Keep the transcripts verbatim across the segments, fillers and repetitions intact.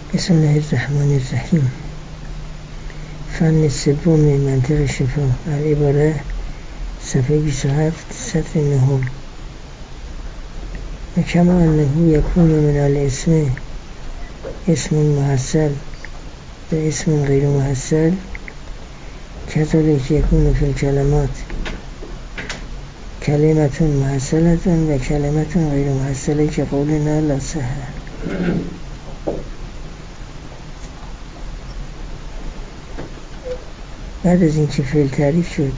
بسم الله الرحمن الرحیم. فن سوم منطق شفا، العباره، صفحه بیست و هفت، سطر نهم. و کما انه یکون من الاسم اسم محصل و اسم غیر محصل، کذالک یکون فی الکلمات کلمة محصلة و کلمة غیر محصله که قولنا لا صح. بعد از اینکه فعل تعریف شد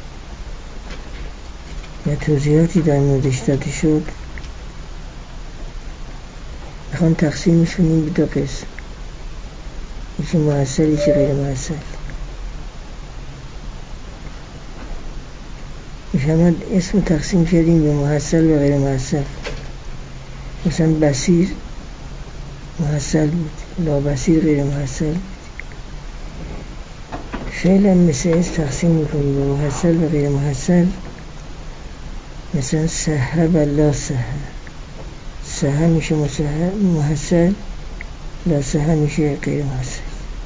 و توضیحاتی در موردش داده شد، میخوام تقسیمش کنیم به دو قسم، یکی محصل یکی غیر محصل. میفهمد اسم تقسیم کردیم به محصل و غیر محصل. مثلا بصیر محصل بود، لا بصیر غیر محصل بود. فعلا مثل اسم تقسیم میکنیم به محصل و غیر محصل. مثلا صحه و لا صحه، صحه میشه محصل، لا صحه میشه غیر محصل.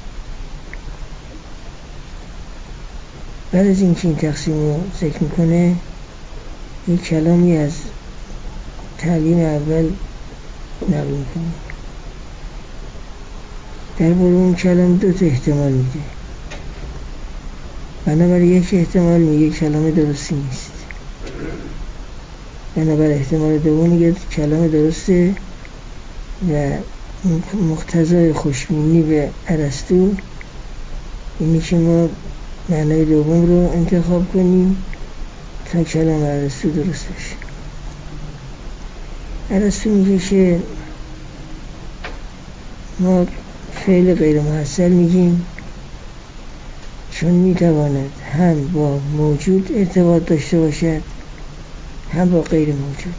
بعد از اینکه این تقسیم رو ذکر میکنه، یک کلامی از تعلیم اول نقل میکنه. در باره اون کلام دو تا احتمال میده، بنابراین یک احتمال میگه کلام درستی نیست، بنابراین احتمال دوم میگه کلام درسته و مقتضای خوشبینی به ارسطو اینی که ما معنای دوم رو انتخاب کنیم تا کلام ارسطو درست بشه. ارسطو میگه که ما فعل غیر محصل میگیم چون میتواند هم با موجود ارتباط داشته باشد هم با غیر موجود.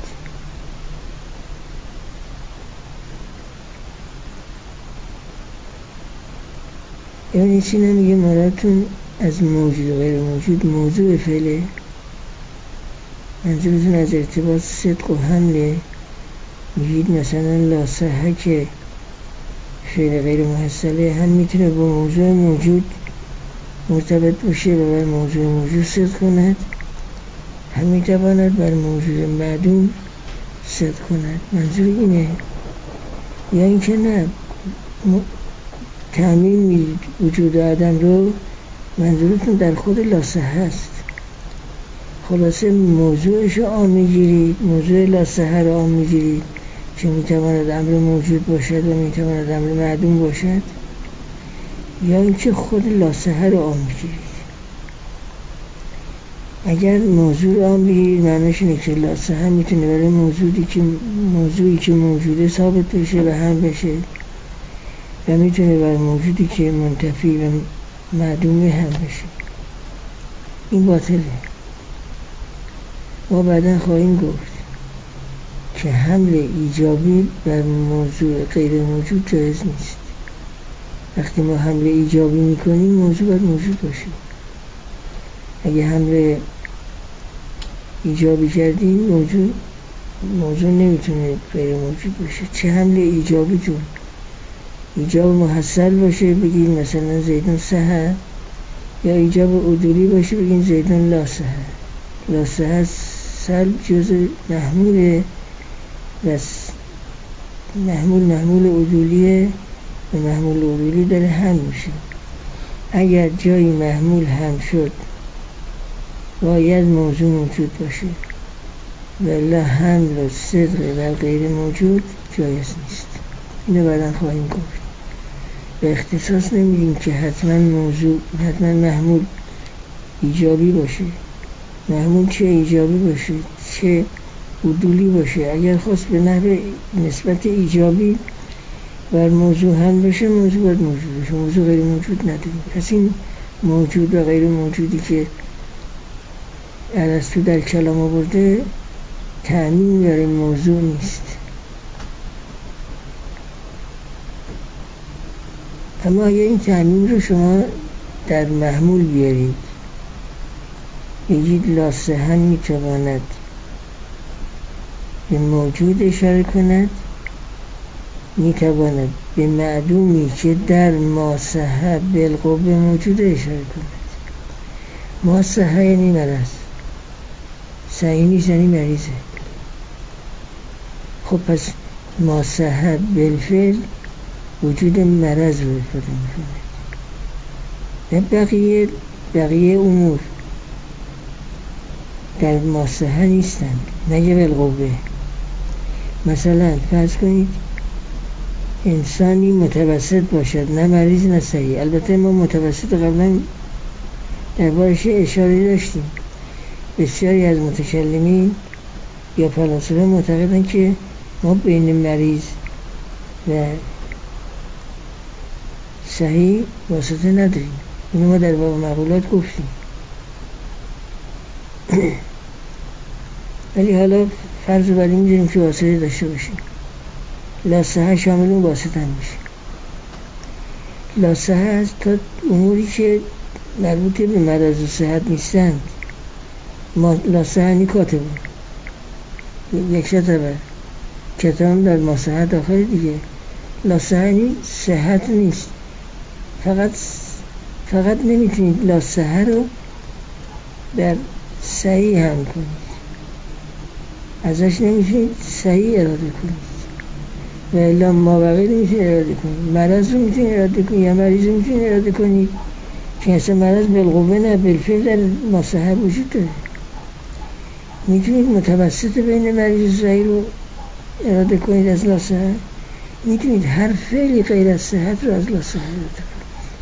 یعنی چی؟ نمیگه مرادتون از موجود و غیر موجود موضوع فعله، منظورتون از ارتباط صدق و حمله. میگید مثلا لا صحه که فعل غیر محصله هم میتونه با موضوع موجود مرتبط باشه و بر موضوع موجود صدق کند، هم میتواند بر موجود معدوم صدق کند. منظور اینه. یا اینکه نه، تعمیم میدید وجود آدم رو، منظورتون در خود لا صحه است. خلاصه موضوعش رو آن میگیرید، موضوع لا صحه رو آن میگیرید که میتواند امر موجود باشد و میتواند امر معدوم باشد، یا اینکه خود لا صحه رو آن میگیرید. اگر موضوع رو آن بگیرید معنیش اینه که لا صحه میتونه برای موضوعی که موضوعی که موجوده ثابت بشه و هم بشه و میتونه برای موجودی که منتفی و معدومه هم بشه. این باطله. ما بعدا خواهیم گفت که حمل ایجابی بر موضوع غیر موجود جایز نیست. وقتی ما حمل ایجابی میکنیم موضوع باید موجود باشه. اگه حمل ایجابی کردیم موضوع موضوع نمیتونه غیر موجود باشه. چه حمل ایجابی جون؟ ایجاب محصل باشه بگیم مثلا زیدون صحه، یا ایجاب عدولی باشه بگیم زیدون لا صحه. لا صحه سلب جزء محموله و محمول محمول عدولیه و محمول عدولی داره هم میشه. اگر جایی محمول هم شد باید موضوع موجود باشه، ولی حمل و صدق و غیر موجود جایز نیست. اینو بعدا خواهیم گفت. به اختصاص نمیگیم که حتما موضوع حتما محمول ایجابی باشه. محمول چه ایجابی باشه چه عدولی باشه، اگر خواست به نحو نسبت ایجابی بر موضوع هم باشه موضوع باید موجود باشه، موضوع غیر موجود نداریم. پس این موجود و غیر موجودی که ارسطو در کلام آورده تعمیم در این موضوع نیست. اما اگر این تعمیم رو شما در محمول بیارید، بگید لا صحه میتواند به موجود اشاره کند، میتواند به معدومی که در ما صحه بالقوه موجوده اشاره کند. ما صحه یعنی مرض، صحیح نیست یعنی مریضه. خب پس ما صحه بالفعل وجود مرض رو افاده میکنه. بقیه بقیه امور در ما صحه نیستند مگه بالقوه. مثلا فرض کنید انسانی متوسط باشد، نه مریض نه صحیح. البته ما متوسط قبلا دربارش اشاره داشتیم. بسیاری از متکلمین یا فلاسفه معتقدند که ما بین مریض و صحیح واسطه نداریم. اینو ما در باب مقولات گفتیم. ولی حالا فرض رو برای می‌ذاریم که واسطه داشته باشیم. لا صحه شامل اون واسطه هم میشه. لا صحه از تا اموری که مربوط به مرض و صحت نیستند. ما لا صحه نی کاتبه یک شتبه کتاب در ما صحه داخل دیگه. لا صحه نی صحت نیست. فقط فقط نمیتونید لا صحه رو در صحیح هم کنید، ازش نمیتونید صحیح اراده کنید و الا ما بقیه نمیتونید اراده کنید. مرض رو میتونید اراده کنید یا مریض رو میتونید اراده کنید که اصلا مرض بالقوه نه بالفعل در ما صحه وجود داره. میتونید متوسط بین مریض و صحیح رو اراده کنید از لا صحه. میتونید هر فعلی غیر از صحت رو از لا صحه اراده کنید.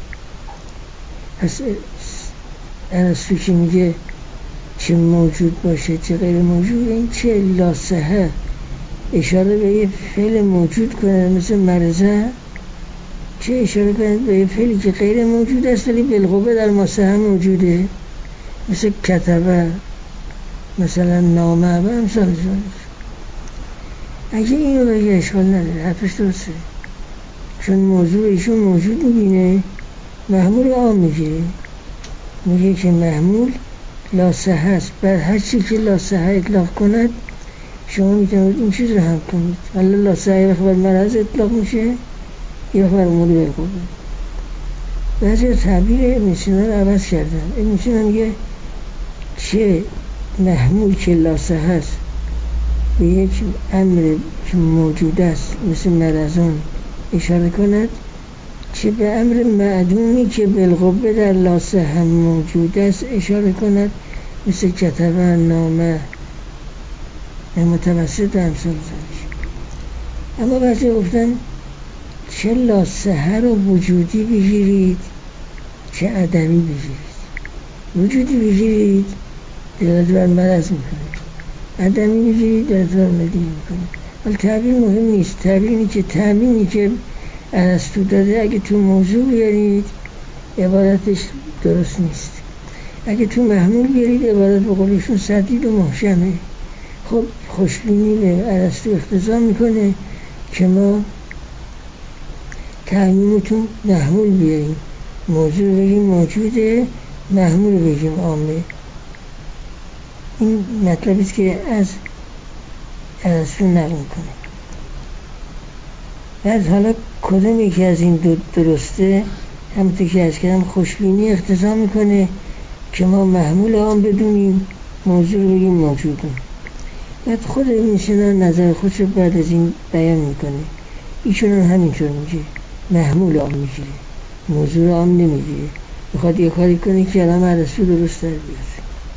پس ارسطو که میگه چه موجود باشه چه غیر موجود، این چه لا صحه اشاره به یه فعل موجود کنه مثل مرزه، چه اشاره کنه به یه فعلی که غیر موجود است ولی بالقوه در ما صحه موجوده مثل کتبه، مثلا نامه و امثال ذالک. اگه اینو بگه اشکال نداره، حرفش درسته، چون موضوع ایشون موجود میبینه محمول عام میگیره. میگه که محمول لا صحه است. بر هر چی که لا صحه اطلاق کند شما میتونید این چیز رو هم کنید. حالا لا صحه وقت بر مرض اطلاق میشه یا بر امور بالقوه. بعضی تعبیر ابن سینا رو عوض کردن. ابن سینا میگه چه محمول که لا صحه است به یک امر که موجود است مثل مرضان اشاره کند، چه به امر معدومی که بالقوه در لا صحه موجود است اشاره کند مثل کتبه، نامه، متوسط و امثال ذالک. اما بعضی گفتن چه لا صحه رو وجودی بگیرید چه عدمی بگیرید. وجودی بگیرید دلالت بر مرض میکنه، عدمی بگیرید دلالت بر مریضی میکنه. ولی تعبیر مهم نیست. تعبیر اینه که تعبیری که ارسطو داده اگه تو موضوع بیارید عبارتش درست نیست، اگه تو محمول بیارید عبارت به قولشون سدید و محکمه. خب خوشبینی به ارسطو اقتضا میکنه که ما تعمیمتون محمول بیاریم، موضوع بگیم موجوده، محمول بگیم عامه. این مطلبی است که از ارسطو نقل میکنه. بعد حالا کدوم یکی از این دو درسته؟ همونطور که از کردم خوشبینی اقتضا میکنه که ما محمول عام بدونیم، موضوع رو بگیم موجوده. بعد خود ابن سینا نظر خودش رو بعد از این بیان میکنه. ایشون هم همینطور میگه محمول عام میگیره، موضوع عام نمیگیره. میخواد یه کاری کنه که الان ارسطو درست در بیاد.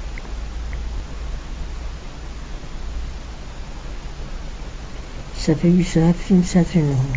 صفحه بیست و هفت این سطر نهم.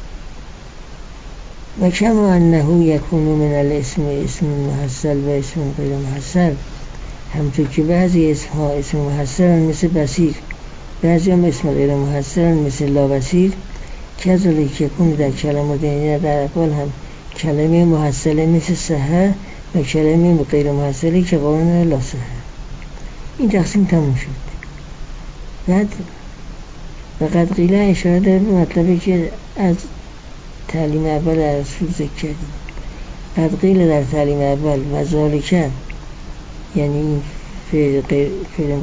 و کما انه یکون من الاسم اسم محصل و اسم غیر محصل، همطور که بعضی اسم ها اسم محصل مثل بصیر، بعضی هم اسم غیر محصل مثل لا بصیر، کذالک یکون در کلمات یعنی در اقوال هم کلمه محصله مثل صحه و کلمه غیر محصله که قانون لا صحه. این تقسیم تموم شد. بعد و قد قیله اشاره داره به مطلبی که از تعلیم اول ارسطو ذکر کردیم. قد قیله در تعلیم اول و ذالکه یعنی این فعل غیر فعل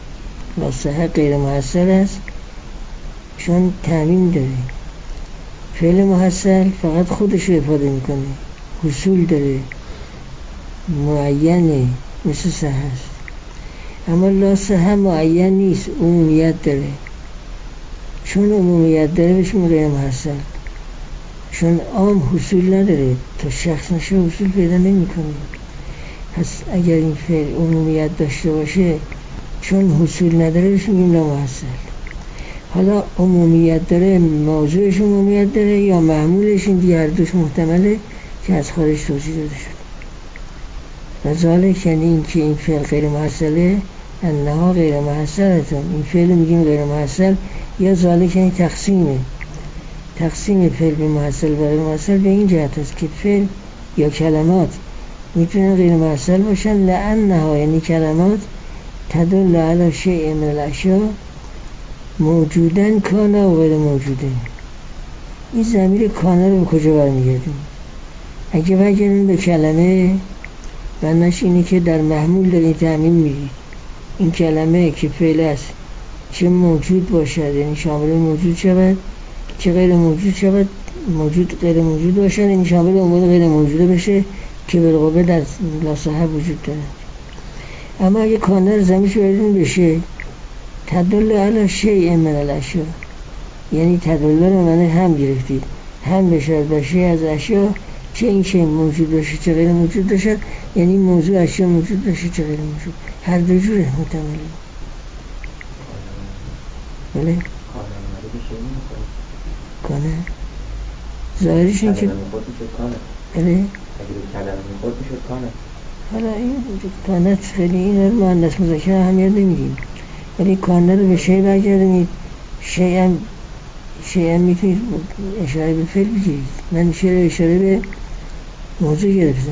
لا صحه غیر محصل است چون تعمیم داره. فعل محصل فقط خودش رو افاده میکنه، حصول داره، معینه، مثل صحه است. اما لا صحه معین نیست، عمومیت داره. چون عمومیت داره بهش میگن غیر محصل. چون عام حصول نداره، تا شخص نشه حصول پیدا نمیکنه. پس اگر این فعل عمومیت داشته باشه، چون حصول نداره بهش میگیم لا محصل. حالا عمومیت داره، موضوعش عمومیت داره یا محمولش، این دیگه هر دوش محتمله که از خارج توضیح داده شد. و ذالک یعنی این که این فعل غیر محصله، انها غیر محصلتون، این فعل میگیم غیر محصل، یا ذالک یعنی تقسیمه، تقسیم فعل به محصل و غیر محصل به این جهت است که فعل یا کلمات میتونن غیر محصل باشن، لانها یعنی کلمات تدل علی شیء من الاشیاء موجودن کانه و غیر موجوده. این ضمیر کانه رو به کجا برمیگردیم؟ اگه برگردیم به کلمه، معناش اینه که در محمول دارید تعمیم میدید. این کلمه که فعل است چه موجود باشد، یعنی شامل موجود شود، چه غیر موجود شود، موجود غیر موجود باشد، یعنی شامل امور غیر موجوده بشه که بالقوه در لا صحه وجود دارد. اما اگه کانه رو ضمیرش بردیم بشه تدل علی شیء من الاشیاء، یعنی تدل رو معنی هم گرفتید، هم بشد باشه از اشیاء، چه این شیء موجود باشه چه غیر موجود باشه، یعنی موضوع اشیاء موجود باشه چه غیر موجود، هر دو جوره محتمله. بله کانه ظاهرش این که بله حالا این کانت خیلی این رو مهندس مذاکره اهمیت نمیدیم، ولی کانه رو به شیء برگردونید، شیء هم شیء هم میتونید اشاره به فعل بگیرید. من اشاره اشاره به موضوع گرفتم،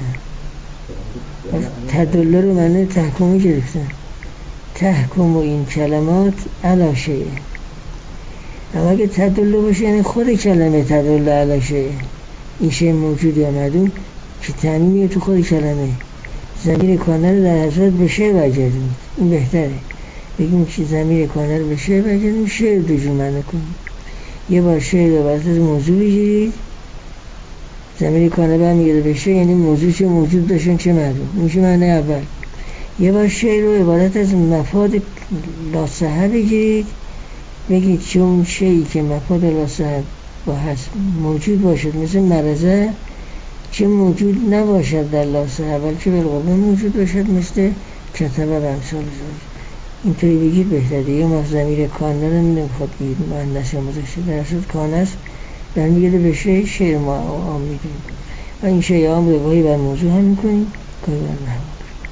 تدل رو معنی تحکم گرفتم، تحکم و این کلمات علی شیء. اما اگه تدل باشه یعنی خود کلمه تدل علی شیء، این شیء موجود یا معدوم که تعمیمیه تو خود کلمه. ضمیر کانه رو در حضرت به شیء برگردونید، این بهتره. بگیم که ضمیر کانه رو به شیء برگردونید، شیء رو دو جور معنی کنید. یه بار شیء رو بر اساس موضوع بگیرید، ضمیر کانه برمیگرده به شیء، یعنی موضوع چه موجود داشتن چه معدوم، میشه معنی اول. یه بار شیء رو عبارت از مفاد لا صحه بگیرید، بگید چون شیئی که مفاد لا صحه با هست موجود باشد، مثل مرضه، چه موجود نباشد در لا صحه بلکه بالقوه موجود باشد، مثل کتبه و امثال زوج. اینطوری بگید بهتره. دیگه ما ضمیر کانه رو نمیخواد بگید مؤنث یا مذکر، در اصل کانه است، برمیگرده به شیء، شیء ما عام میدونیم و این شیء عام رو گاهی بر موضوع هم میکنیم گاهی بر محمول.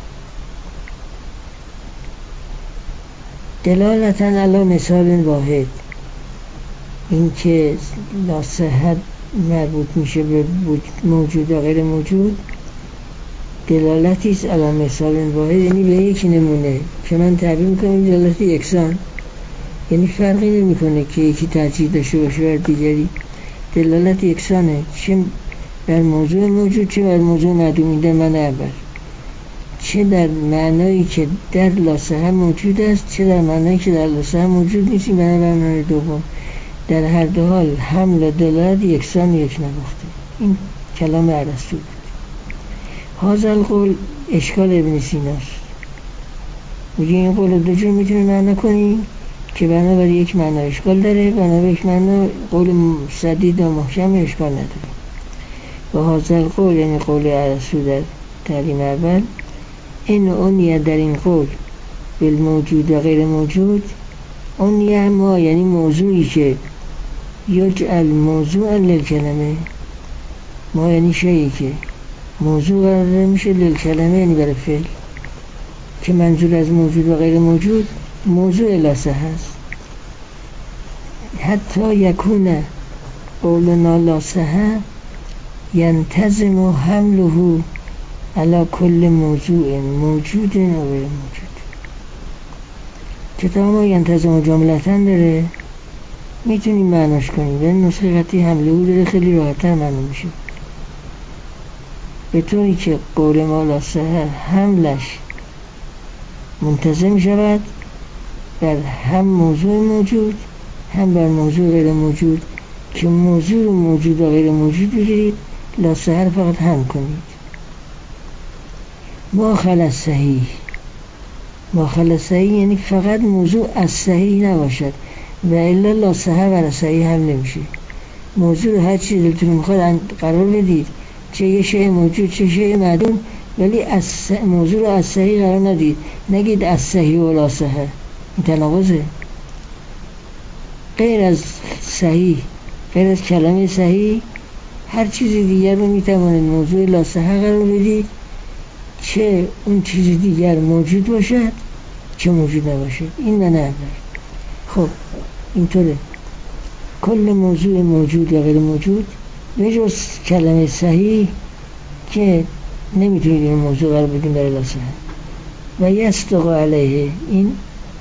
دلالتاً علی مثال واحد، این که لا صحه مربوط میشه به موجود و غیر موجود، دلالتی است علی مثال واحد، یعنی به یک نمونه که من تعبیر میکنم دلالت یکسان، یعنی فرقی نمیکنه که یکی ترجیح داشته باشه بر دیگری، دلالت یکسانه، چه بر موضوع موجود چه بر موضوع معدوم. در معنی اول، چه در معنایی که در لا صحه موجود است چه در معنایی که در لا صحه موجود نیست، این بر معنی دوم. در هر دو حال حمل و دلالت یکسان یک نواخته. این کلام ارسطو بود. هذا القول اشکال ابن سیناست. میگه این قول دو جور میتونی معنی کنی که بنابراین یک معنی اشکال داره، بنابراین یک معنی قول سدید و محکم اشکال نداره. و هذا القول یعنی قول ارسطو در تعلیم اول، این اونیه در این قول بالموجود و غیر موجود، اونیه ما یعنی موضوعی که یجعل موضوعا للکلمه، ما یعنی شیئی که موضوع قرار میشه للکلمه، یعنی برای فعل، که منظور از موجود و غیر موجود موضوع لا صحه است. حتی یکونه قولنا لا صحه ینتظم حمله علی کل موضوع موجود و غیر موجود. کتاب ما ینتظم جملتاً داره، میتونیم معناش کنیم، به نسخه خطی حمله او داره، خیلی راحت‌تر معلوم میشه، به طوری که قول ما لا صحه حملش منتظم شود بر هم موضوع موجود هم بر موضوع غیر موجود، که موضوع رو موجود و غیر موجود بگیرید، لا صحه رو فقط هم کنید. ما خل صحیح، ما خل صحیح یعنی فقط موضوع از صحیح نباشد و الا لا صحه و صحیح هم نمیشه. موضوع رو هر چیز دلتون میخواد قرار بدید، چه یه شیء موجود چه شیء معدوم، ولی از موضوع رو از صحیح قرار ندید. نگید از صحیح و لا صحه، این تناقضه. غیر از صحیح، غیر از کلمه صحیح، هر چیز دیگر رو میتوانید موضوع لا صحه قرار بدید، چه اون چیز دیگر موجود باشد چه موجود نباشد. این نه نه خب اینطوره. کل موضوع موجود یا غیر موجود به جز کلمه صحیح که نمیتونید این موضوع قرار بدیم برای لا صحه. و یصدق علیه، این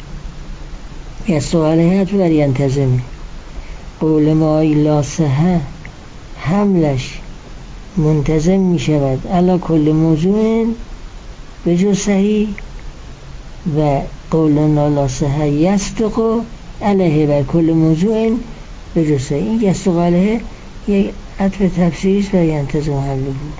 یصدق علیه حتی در ینتظم قول ما لا صحه حملش منتظم می شود علی کل موضوع به جز صحیح و قولنا لا صحه یصدق علیه بر کل موضوع به جز صحیح. این یصدق علیه یک عطف تفسیری است و ینتظم حمله بود.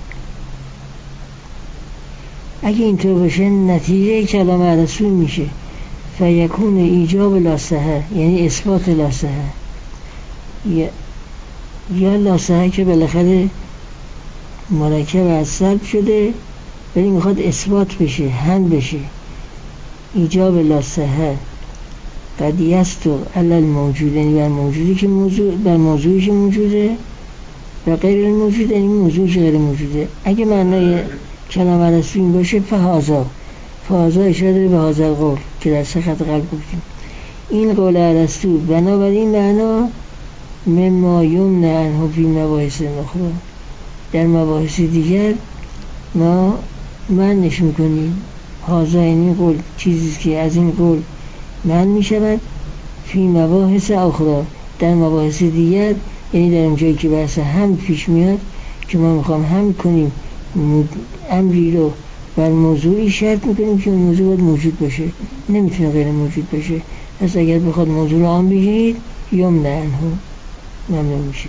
اگه اینطور باشه نتیجه کلام رسول میشه فیکون ایجاب لا صحه، یعنی اثبات لا صحه، یا یا لا صحه که بالاخره مرکب از سلب شده ولی میخواد اثبات بشه، هم بشه. ایجاب لا صحه قد یستو علی الموجود، یعنی بر موجودی که موضوع بر موضوعی که موجوده و غیر الموجود، یعنی موضوعی که غیر موجوده. اگه معنای کلام رسول این باشه فهازا فهازا اشاره داره به هازا قول که در سه خط قلب گفتیم. این قول رسول بنابراین معنا مما یمنع عنه فی مباحث اخرى، در مباحث دیگر ما معنیش میکنیم. هازا این قول چیزی که از این قول معنی میشود فی مباحث اخرى، در مباحث دیگر، یعنی در اونجایی که بحث هم پیش میاد که ما میخوام هم کنیم امری رو بر موضوعی شرط میکنیم که اون موضوع باید موجود باشه، نمیتونه غیر موجود باشه. پس اگر بخواد موضوع رو آن بگیرید یوم نه انهو ممنون میشه.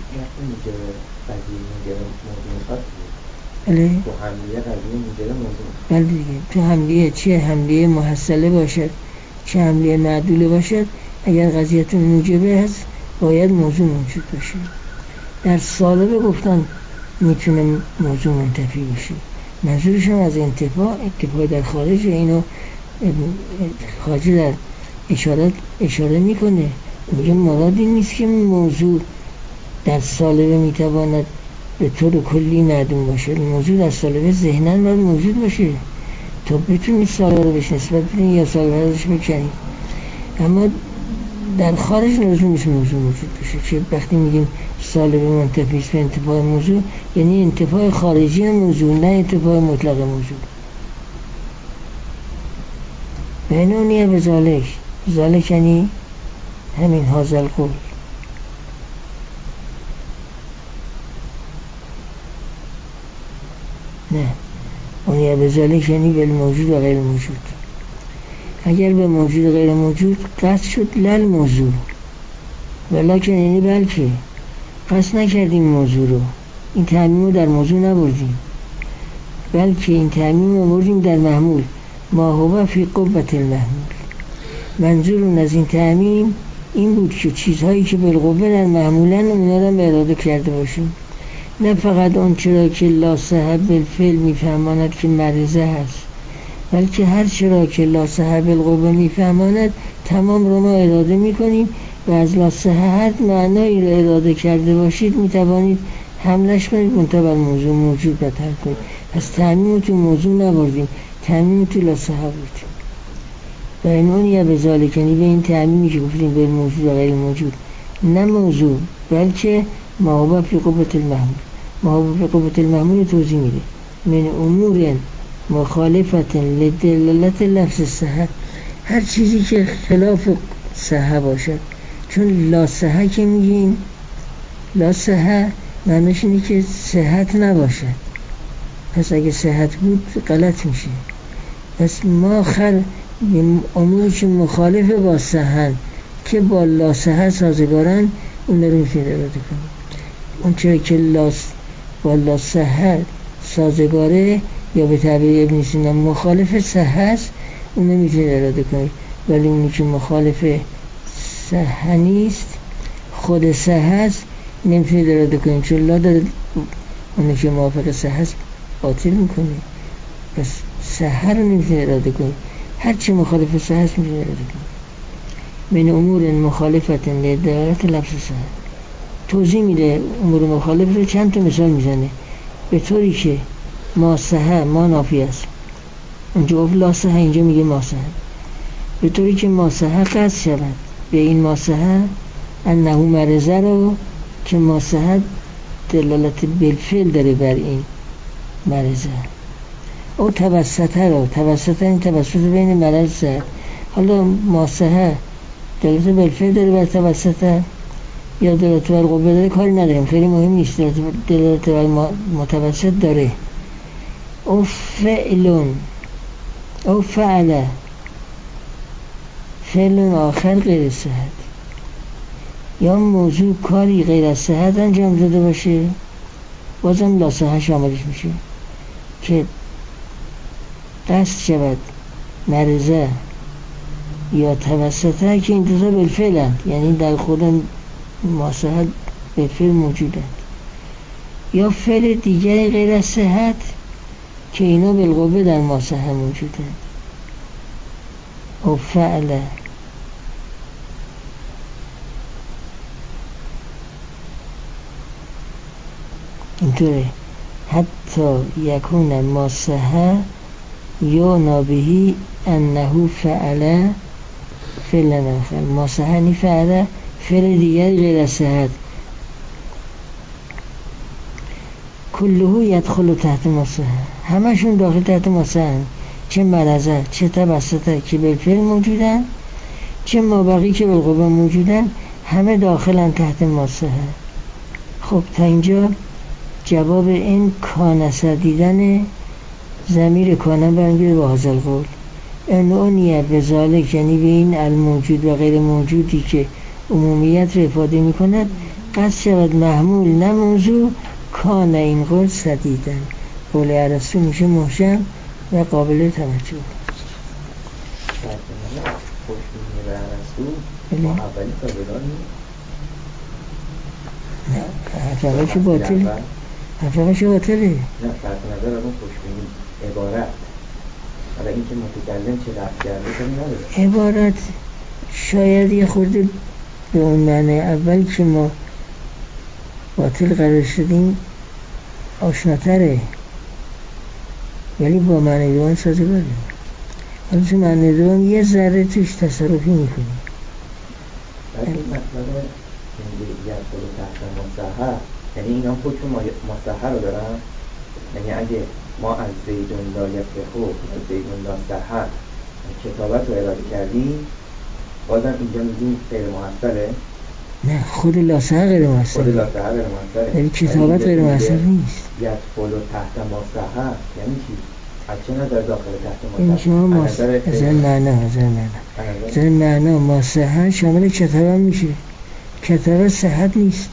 بله بله دیگه تو حملیه، چه حملیه محصله باشد چه حملیه معدوله باشد، اگر قضیتون موجبه هست باید موضوع موجود باشه. در سالبه گفتن میتونه موضوع منتفی بشه. منظورشون از انتفاع انتفاع در خارج، اینو خارجی در اشاره اشاره میکنه، میگه مراد این نیست که موضوع در سالبه میتواند به طور کلی معدوم باشه. موضوع در سالبه ذهناً باید موجود باشه تا بتونید سالبه رو بهش نسبت بدین یا سالبه رو ازش بکنید. اما در خارج لازم نیست موضوع موجود باشه. چه وقتی میگیم سالبه منتفی است به انتفاع موضوع، یعنی انتفاع خارجی موضوع، نه انتفاع مطلق موضوع. بینونیه به ذالک، ذالک یعنی همین هازل قول. نه اونیه به ذالک یعنی به موجود و غیر موجود. اگر به موجود و غیر موجود قصد شد لل موضوع، ولیکن یعنی بلکه قصد نکردیم موضوع رو، این تعمیم رو در موضوع نبردیم، بلکه این تعمیم رو بردیم در محمول ما هو فی قوة المحمول. منظور از این تعمیم این بود که چیزهایی که بالقوه در محمولن اونا رو به اراده کرده باشیم، نه فقط اون چرا که لا صحه بالفعل میفهماند که مریضه هست، بلکه هر چرا که لا صحه بالقوه میفهماند تمام رو ما اراده میکنیم و از لا صحه هر معنایی رو اراده کرده باشید میتوانید حملش کنید منتها بر موضوع موجود بتر کنید. پس تعمیم تو موضوع نبردیم، تعمیم تو لا صحه بردیم. و این اون یا به ذالک یعنی به این تعمیمی که گفتیم به موجود و غیر موجود، نه موضوع بلکه ما هو فی قوة المحمول. ما هو فی قوة المحمول توضیح میده من امور مخالفت لدلالت لفظ صحه، هر چیزی که خلاف صحه باشد. چون لا صحه که میگیم لا صحه معنیش اینه که صحت نباشد، پس اگه صحت بود غلط میشه. پس ما خل امور که مخالف با صحه که با لا صحه سازگارن اون رو میتونید اراده کنید. اون چرا که لاس با لا صحه سازگاره یا به تعبیر ابن سینا مخالف صحه است، اون رو میتونید اراده کنید. ولی اونی که مخالف صحه نیست، خود صحه است، نمیتونید اراده کنید، چون لا داره اونی که موافق صحه است باطل میکنید. پس صحه رو نمیتونید اراده کنید. هر چی مخالف صحه است میتونید اراده کنید. من امور مخالفت لدلالت لفظ صحه توضیح میده. امور مخالف رو چند تا مثال میزنه، به طوری که ما صحه ما نافی است، اونجا گفت لا صحه، اینجا میگه ما صحه. به طوری که ما صحه قصد شود به این ما صحه انه مرزه رو که ما صحه دلالت بالفعل داره بر این مرزه. او توسطه رو توسطه این توسط بین مرزه. حالا ما صحه دلالت بالفعل داره بر توسطه یا دلالت بر قوه داره، کاری نداریم، خیلی مهم نیست. دلالت بر متوسط داره. او فعلون او فعله فعلون آخر غیر صحت، یا موضوع کاری غیر از صحت انجام داده باشه، بازم لا صحه شاملش میشه که قصد شود مرزه یا توسطه که این دوتا بالفعل هست، یعنی در خود ما صحت بالفعل موجودند، یا فعل دیگری غیر از صحت که اینا بالقوه در ما صحت موجودند. او فعله اینطوره حتی یکون ما صحه یا نابهی انه فعله فعل آخر. ما صحه نی فعله فعل دیگری غیر از صحت، کلهو یدخل تحت ما صحه، همشون داخل تحت ما صحه، چه مرزه چه توسطه که بالفعل موجودن، چه مابقی که بالقوه موجودن، همه داخلن تحت ما صحه. خب تا اینجا جواب این کانسه دیدن ضمیر کانه برمیگرده با هذا القول. انونیه به ذالک، یعنی به این الموجود و غیر موجودی که عمومیت رو افاده می کند، قصد شود محمول نه موضوع کانه این قول سدیدن. قول ارسطو میشه محکم و قابل توجه. نه حرفش باطل، حرفش باطله. نه فرق نظر از اون خوشبینی عبارت، حالا این که متکلم چه رفت کرده کنی نداره. عبارت شاید یه خورده به اون معنی اول که ما باطل قرار شدیم آشناتره، ولی با معنی دوم سازگاره. حالا تو معنی دوم یه ذره توش تصرفی میکنیم. ولی مطلب یه خود تحت مصحح، یعنی این هم خودشون مصحح رو دارن، یعنی اگه ما از زیدون لا یفقهو از زیدون لا صحح کتابت رو اراده کردیم، بازم اینجا میگیم غیر محصله. نه خود لا صحح غیر محصله، خود لا صحح غیر محصله، یعنی کتابت غیر محصله نیست. یدخل تحت مصحح یعنی چی؟ از چه نظر داخل تحت این مصحح؟ شما از این معنا از این معنا از این معنا مصحح شامل کتابه میشه. کتابه صحت نیست،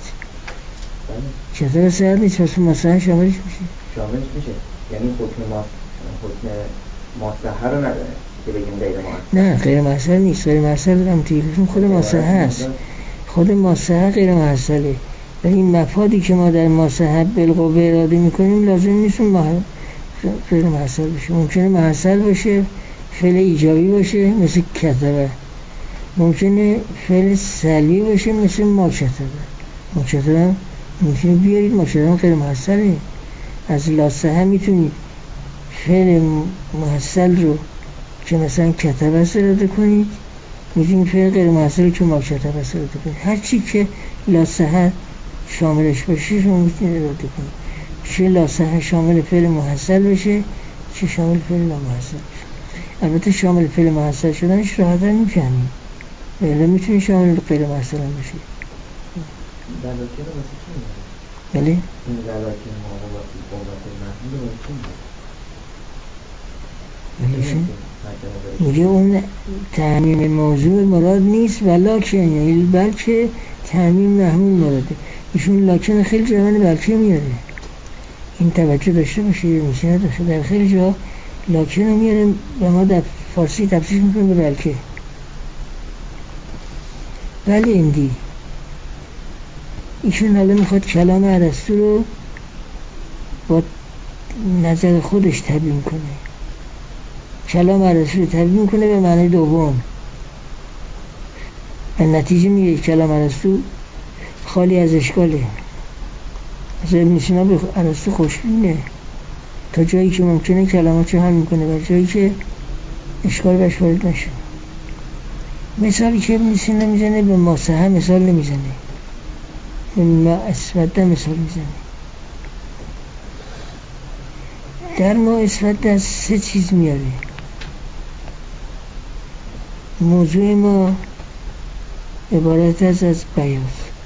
کتابه صحت نیست، پس مصحح شاملش میشه. شاملش میشه یعنی حکم ما حکم مصحح رو نداره که بگیم غیر محصل. نه غیر محصل نیست، غیر محصل هم تیلیشون خود مصحح است، خود مصحح غیر محصله. و این مفادی که ما در مصحح بالقوه اراده میکنیم لازم نیست اون غیر محصل باشه. ممکنه محصل باشه، فعل ایجابی باشه مثل کتبه، ممکنه فعل سلبی باشه مثل ما کتبه. ما کتبه ممکنه بیارید، ما کتبه غیر محصله. از لا صحه میتونید فعل محصل رو که مثلا کتبه اراده کنید، میتونید فعل غیر محصل که ما کتبه اراده کنید. هر چی که لا صحه شاملش باشه شما میتونید اراده کنید، چه لا صحه شامل فعل محصل بشه چه شامل فعل لا محصل بشه. البته شامل فعل محصل شدنش راحت‌تر میفهمید، ولی میتونید شامل غیر محصل هم بشه. دلاکه رو واسه چی میاره؟ بله؟ این دلاکه ما واسه قوت محمول رو واسه چی میاره؟ بله شون؟ میگه اون تعمیم موضوع مراد نیست ولکن، یعنی بلکه تعمیم محمول مراده. ایشون لاکن خیلی جوان بلکه میاره، این توجه داشته باشه. میشه در خیلی جا لاکن رو میاره و ما در فارسی تفسیر میکنیم به بلکه. ولی اندی ایشون حالا میخواد کلام ارسطو رو با نظر خودش تبیین کنه. کلام ارسطو رو تبیین کنه به معنی دوم. و نتیجه میگه کلام ارسطو خالی از اشکاله. از ابن سینا به ارسطو خوشبینه تا جایی که ممکنه کلماتو هم میکنه و جایی که اشکال بهش وارد نشه. مثالی که ابن سینا میزنه به ماسحه مثال نمیزنه، به ما اسوده مثال میزنه. در ما اسوده از سه چیز میاره. موضوع ما عبارت از از بیاض.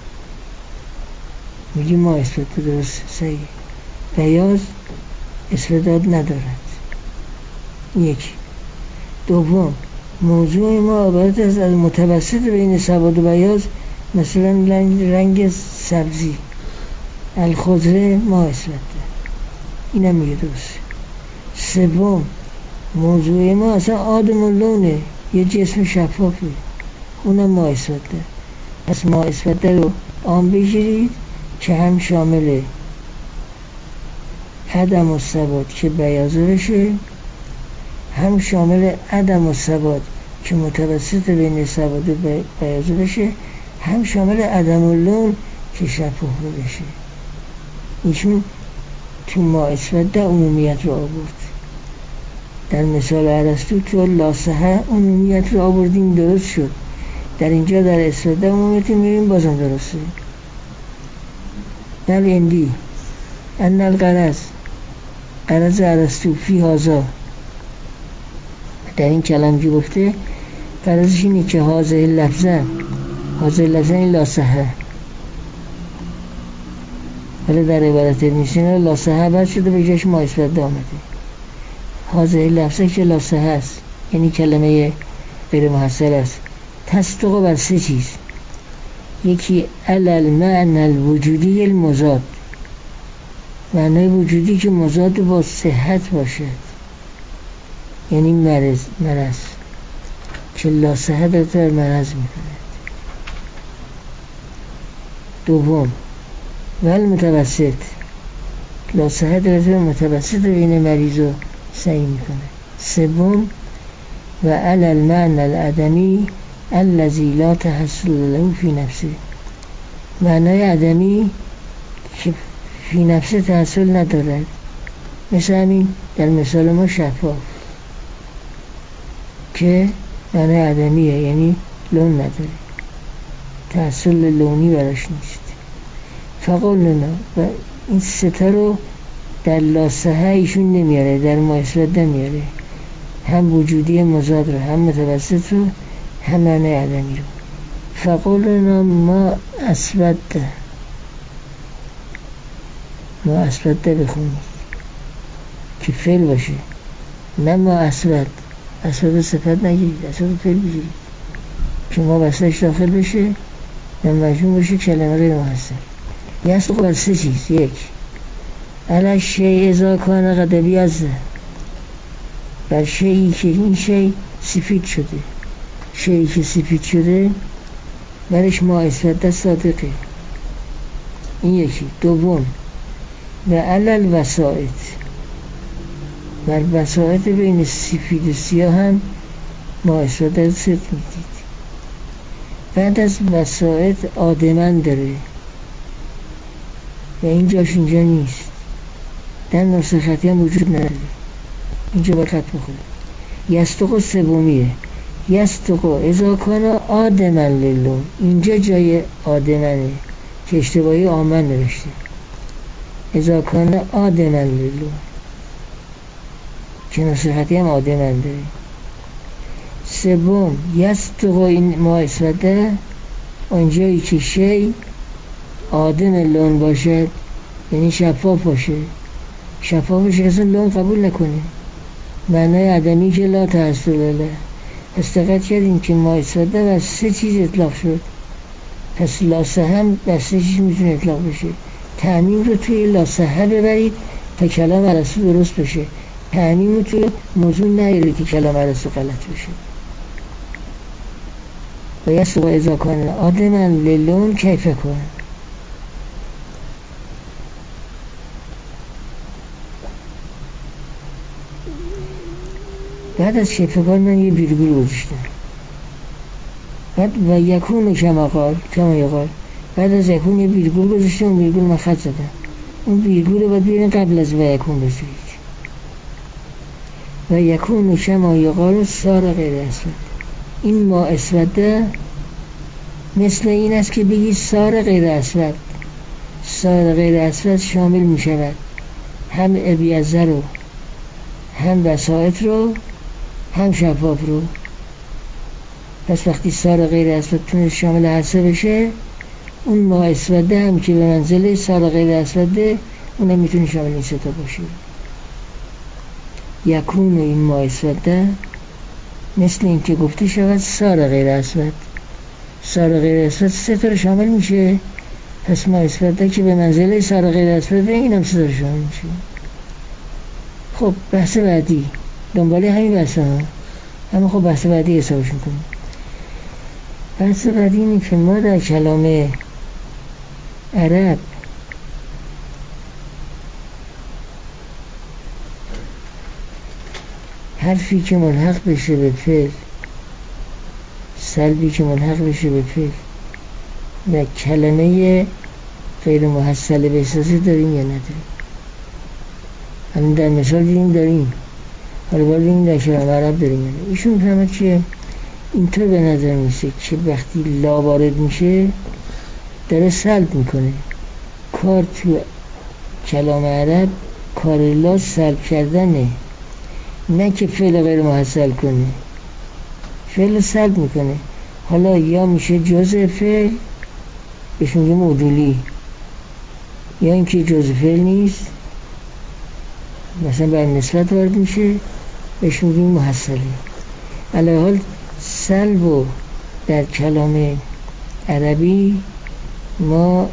میگی ما اسوده درست صحیح. بیاض اسوداد ندارد. یک. دوم، موضوع ما عبارت از از متوسط بین سواد و بیاض، مثلا رنگ سبزی الخضره ما اسوده، اینم میگه درست. سوم، موضوع ما اصلا آدم و لونه، یه جسم شفافه، اونم ما اسوده. پس ما اسوده رو آن بگیرید که هم شامل عدم و ثبات که بیاضه بشه، هم شامل عدم و ثبات که متوسط بین ثبات و بیاضه بشه، هم شامل عدم و لون که شفاف بشه. ایشون تو ما اسوده عمومیت رو آورد. در مثال ارسطو تو لاسحه عمومیت رو آوردیم، درست شد. در اینجا در اسوده عمومیت میبینیم بازم درسته. در اندی ان الغرض غرض ارسطو فی هذا، در این کلام که گفته غرضش اینه که هذه لفظه هذه لفظه این لاسحه، ولی در عبارت ابن سینا لاسحه بد شده به جاش ما اسوده آمده. هذه لفظه که لاسحه است، یعنی کلمه غیر محصل است، تصدق بر سه چیز. یکی علل معنی الوجودی المضاد، معنی وجودی که مضاد با صحت باشد، یعنی مرض مرض که لا صحت در مرض میکند. دوم ول متوسط، لا صحت در متوسط بین مریض و صحیح میکنه. سوم و علل معنی العدمی الذی لا تحصل له فی نفسه، معنی عدمی که فی نفسه تحصل ندارد، مثل همین در مثال ما شفاف که معنی عدمیه، یعنی لون نداره، تحصل لونی براش نیست. فقالنا، و این ستا رو در لاسحه ایشون نمیاره، در ما اسوده میاره، هم وجودی مضاد رو، هم متوسط رو، هم معنی عدمی رو. فقالنا ما اسوده، ما اسوده بخونید که فعل باشه، نه ما اسود. اسود صفت نگیرید، اسود فعل بگیرید که ما وسطش داخل بشه و مجموع بشه کلمه غیر محصل. یصدق بر سه چیز. یک علی شیء اذا کان قد بیض، بر شیئی که این شیء سفید شده، شیئی که سفید شده برش ما اسوده صادقه، این یکی. دوم و علی الوسائط، بر وسائط بین سفید و سیاه هم ما اسوده صدق میدید. بعد از وسائط آدمن داره و اینجاش اینجا نیست، در نسخه خطی هم وجود نداره، اینجا باید خط بخوره. یصدق سومیه، یصدق اذا کان آدمن للون، اینجا جای آدمنه که اشتباهی آمن نوشته، اذا کان آدمن للون که نسخه خطی هم آدمن داره. سوم یصدق این ما اسوده اونجایی که شی آدم لون باشد، یعنی شفاف باشه. شفاف باشه اصلا لون قبول نکنه، معنای عدمی که لا تحصل له. پس دقت کردیم که ما اسوده بر سه چیز اطلاق شد. پس لاسه هم بر سه چیز میتونه اطلاق بشه. تعمیم رو توی لاسه ببرید تا کلام الرسول درست بشه. تعمیم رو توی موضوع نیارید که کلام الرسول غلط بشه. و یسوع اذا کان آدما للون کیف کن. بعد از کیف کن من یه ویرگول گذاشتم. بعد و یکون کما قال کما یقال. بعد از یکون یه ویرگول گذاشتم، اون ویرگول من خط زدم. اون ویرگول رو باید بیارین قبل از و یکون بذارید. و یکون کما یقال سار غیر اسود. این ما اسوده مثل این است که بگی سار غیر اسود. سار غیر اسود شامل می شود هم ابیضه رو، هم بساط رو، هم شفاف رو. پس وقتی سار غیر اسود تونست شامل هر سه بشه، اون ما اسوده هم که به منزله سار غیر اسوده اونم میتونه شامل این سه تا باشه. یکون این ما اسوده مثل این که گفته شود سار غیر اسود. سار غیر اسود سه تا رو شامل میشه. پس ما اسوده که به منزله سار غیر اسوده این هم سه تا رو شامل میشه. خب بحث بعدی دنباله همین بحث ها، اما خب بحث بعدی حسابش میکنیم. بحث بعدی اینه که ما در کلام عرب حرفی که ملحق بشه به فعل، سلبی که ملحق بشه به فعل و کلمه غیر محصله بسازه داریم یا نداریم؟ همین در مثال دیدیم داریم. حالا باید بگیم در کلام عرب داریم یا نه. ایشون فهمد که اینطور به نظر میسه که وقتی لا وارد میشه داره سلب میکنه. کار تو کلام عرب کار لا سلب کردنه، نه که فعل غیر محصل کنه. فعل سلب میکنه. حالا یا میشه جزء فعل بهش میگه مدولی، یا اینکه جزء فعل نیست مثلا بر نسبت وارد میشه بهش میگیم محصله. علی حال سلب و در کلام عربی ما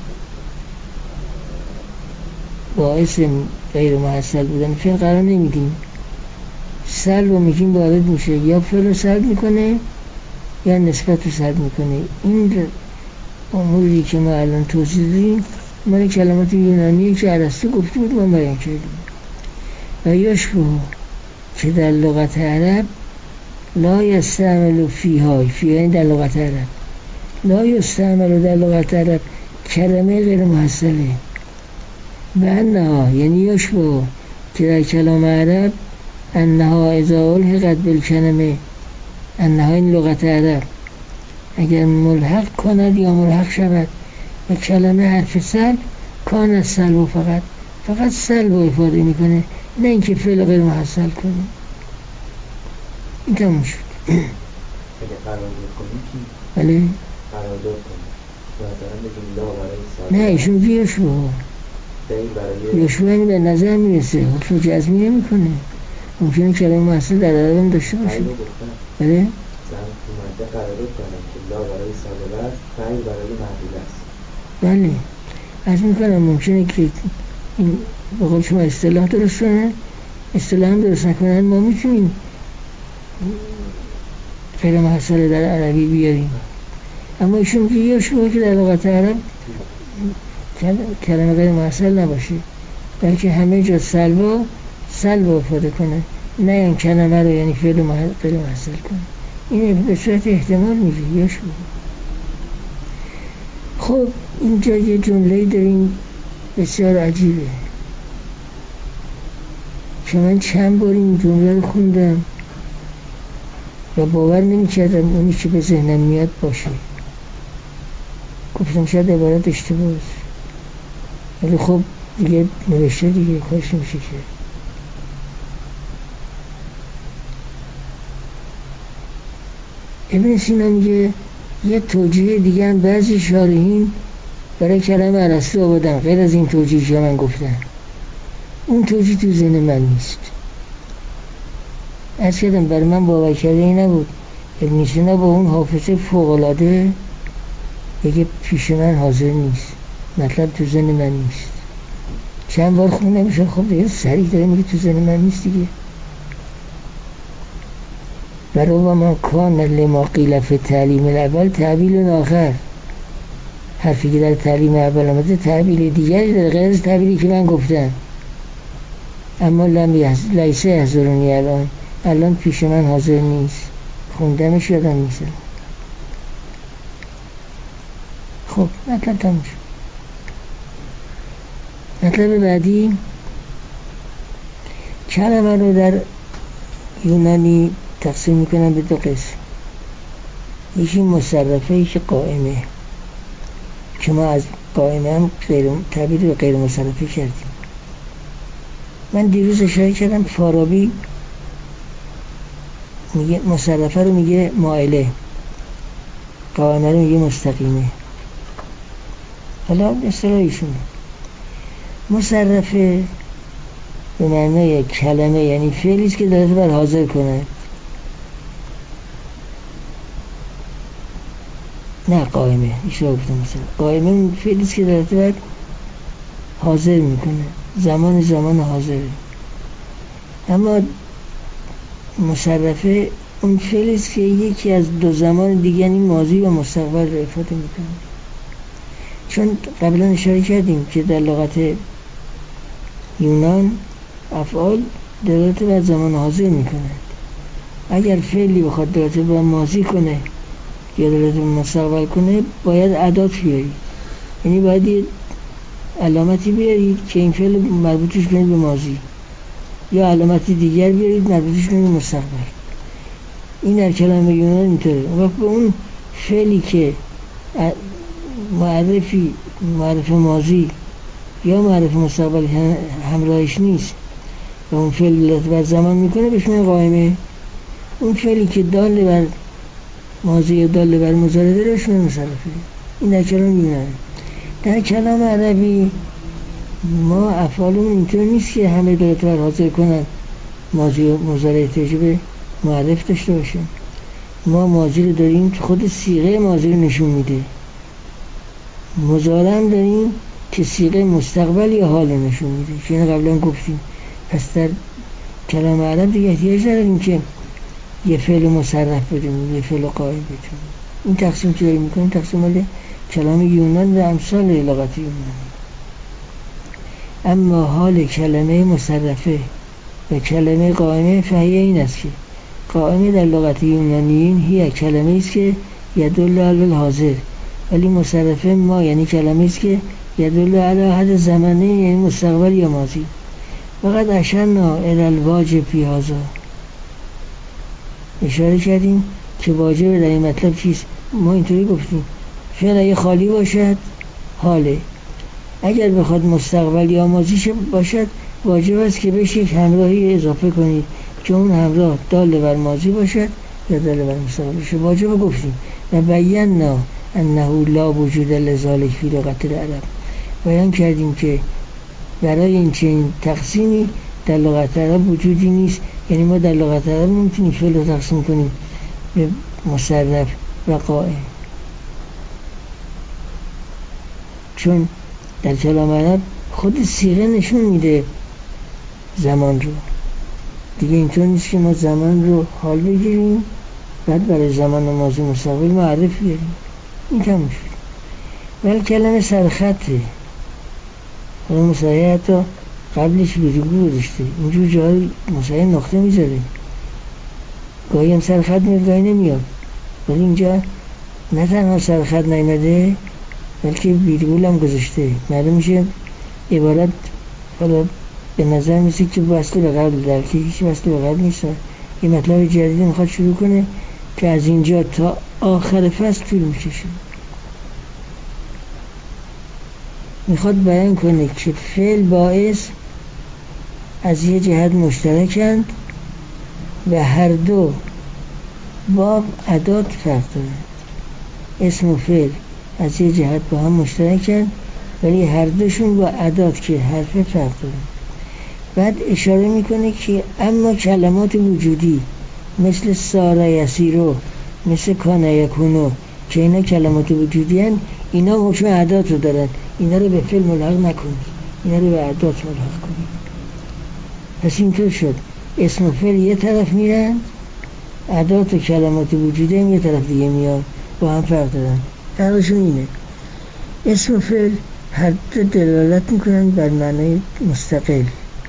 باعث غیر محصل بودن فعل قرار نمیدیم. سلب و میگیم وارد میشه، یا فعل رو سلب میکنه یا نسبت رو سلب میکنه. این اموری که ما الان توضیح دادیم مال کلمات یونانیه که ارسطو گفته بود ما بیان کردیم. و یشبه که در لغت عرب لا یستعمل فیها، فیها این در لغت عرب لا یستعمل در لغت عرب کلمه غیر محصله. و انها یعنی یشبه که در کلام عرب انها اذا الحقت بالکلمه، انها این لغت عرب اگر ملحق کند یا ملحق شود و کلمه حرف سلب کان از سلب فقط فقط سلب رو افاده میکنه، نه اینکه فعل غیر محصل کنه. این تموم شد. اگه قرارداد کنیم چی؟ بله؟ قرارداد کنیم مثلا بگیم لا برای سلب، نه ایشون بیه شو یشوع به نظر میرسه حکم جزمی نمی کنه. ممکنه کلمه محصل در عربم داشته باشه. بله؟ من تو مدده قرارداد کنم که لا برای سالبه است، فعل برای محدود است. بله از میکنم ممکنه که این به قول شما اصطلاح درست کنن، اصطلاح هم درست نکنن. ما میتونیم غیر محصل در عربی بیاریم، اما ایشون که یه شما که در لغت عرب کلمه غیر محصل نباشه بلکه همه جا سلبا سلبا افاده کنه، نه این کلمه رو یعنی فعل غیر محصل کنه. این به صورت احتمال میگه یه شما. خب اینجا یه جمله‌ای داریم بسیار عجیبه که من چند بار این جمله رو خوندم و باور نمی‌کردم اونی که به ذهنم میاد باشه. گفتم شاید عبارت اشتباه است، ولی خب دیگه نوشته دیگه کارش نمیشه که. ابن سینا میگه یه توجیه دیگه هم بعضی شارحین برای کلمه ارسطو آوردن غیر از این توجیه که من گفتم. اون توجیه تو ذهن من نیست. از کردم برای من باور کرده ای نبود. ابن سینا با اون حافظه فوق‌العاده دیگه پیش من حاضر نیست، مطلب تو ذهن من نیست. چند بار خونه نمیشه، خب دیگه سریع داره میگه تو ذهن من نیست دیگه. برای ما کان لما قیل فی تعلیم الاول تعبیل آخر، حرفی که در تعلیم اول آمده تعبیل دیگری در غیر از تعبیلی که من گفتم. اما لم لیسه یحضرنی الان، الان پیش من حاضر نیست، خوندمش یادم نیست. خب مطلب تموم شد. مطلب بعدی، کلمه رو در یونانی تقسیم میکنم به دو قسم. یکی مصرفه، یکی قائمه، که ما از قائمه هم تعبیر به غیر مصرفه کردیم. من دیروز اشاره کردم فارابی میگه مصرفه رو میگه مائله، قائمه رو میگه مستقیمه. حالا اصطلاحشونه. مصرفه به معنای کلمه یعنی فعلی است که داره بر حاضر کنه، نه قائمه. اشاره گفتم مثلا قائمه اون فعلی است که داره بر حاضر میکنه، زمان زمان حاضره. اما مصرفه اون فعلی است که یکی از دو زمان دیگه یعنی ماضی و مستقبل رو افاده میکنه. چون قبلا اشاره کردیم که در لغت یونان افعال دلالت بر زمان حاضر میکنند. اگر فعلی بخواد دلالت بر ماضی کنه یا دلالت بر مستقبل کنه باید ادات بیارید، یعنی باید یه علامتی بیارید که این فعل مربوطش کنید به ماضی، یا علامتی دیگر بیارید مربوطش کنید به مستقبل. این در کلام یونان اینطوره. وقت به اون فعلی که معرفی معرف ماضی یا معرف مستقبل همراهش نیست و اون فعل دلالت بر زمان میکنه بهش میگن قائمه. اون فعلی که دال بر ماضی یا دال بر مضارع داره بهش میگن مصرفه. این در کلام یونان. در کلام عربی ما افعالمون اینطور نیست که همه دلالت بر حاضر کنن، ماضی و مضارع تجربه معرف داشته باشه. ما ماضی رو داریم که خود صیغه ماضی رو نشون میده، مضارع هم داریم که صیغه مستقبل یا حال نشون میده که این قبلا گفتیم. پس در کلام عرب دیگه احتیاج نداریم که یه فعل مصرف بدیم یه فعل قائم بدیم. این تقسیم که داریم میکنیم تقسیم مال کلام یونان و امثال لغت یونان. اما حال کلمه مصرفه و کلمه قائمه فهیه این است که قائمه در لغت یونانیین هی کلمه است که یدل علی الحاضر، ولی مصرفه ما یعنی کلمه است که یدل علی احد زمانه یعنی مستقبل یا ماضی. فقط اشرنا الی الواجب فی هذا، اشاره کردیم که واجب در این مطلب چیست. ما اینطوری گفتیم فعل اگه خالی باشد حاله، اگر بخواد مستقبل یا ماضی باشد واجب است که بهش یک همراهی اضافه کنید که اون همراه دال بر ماضی باشد یا دال بر مستقبل باشد. واجب گفتیم و بینا انه لا وجود لذالک فی لغت العرب، بیان کردیم که برای این چنین تقسیمی در لغت عرب وجودی نیست. یعنی ما در لغت عرب نمیتونیم فعل رو تقسیم کنیم به مصرف و قائم، چون در کلام عرب خود صیغه نشون میده زمان رو. دیگه اینطور نیست که ما زمان رو حال بگیریم بعد برای زمان و ماضی مستقبل معرف بیاریم. این تموم شد. ولی کلمه سرخطه، حالا مصحح حتی قبلش ویرگول گذاشته، اینجور جایی مصحح نقطه میذاره، گاهی هم سرخط میاد گاهی نمیاد. ولی اینجا نه تنها سرخط نیامده بلکه ویرگول هم گذاشته. معلوم میشه عبارت حالا به نظر میسه که وصل به قبل، در که هیچ وصل به قبل نیست. یه مطلب جدیدی میخواد شروع کنه که از اینجا تا آخر فصل طول میکشه. میخواد بیان کنه که فعل باعث از یه جهت مشترکند و هر دو با ادات فرق دارند. اسم و فعل از یه جهت با هم مشترکند ولی هر دوشون با ادات که حرف فرق دارند. بعد اشاره میکنه که اما کلمات وجودی مثل ساره یسیرو، مثل کانه یکونو، که اینا کلمات وجودی هن، اینا حکم اعداد رو دارن، اینا رو به فعل ملحق نکنید، اینا رو به اعداد ملحق کنید. پس اینطور شد اسم و فعل یه طرف میرن، اعداد و کلمات وجودی هم یه طرف دیگه میاد، با هم فرق دارن. فرقشون اینه اسم و فعل هر دو دلالت میکنن بر معنای مستقل،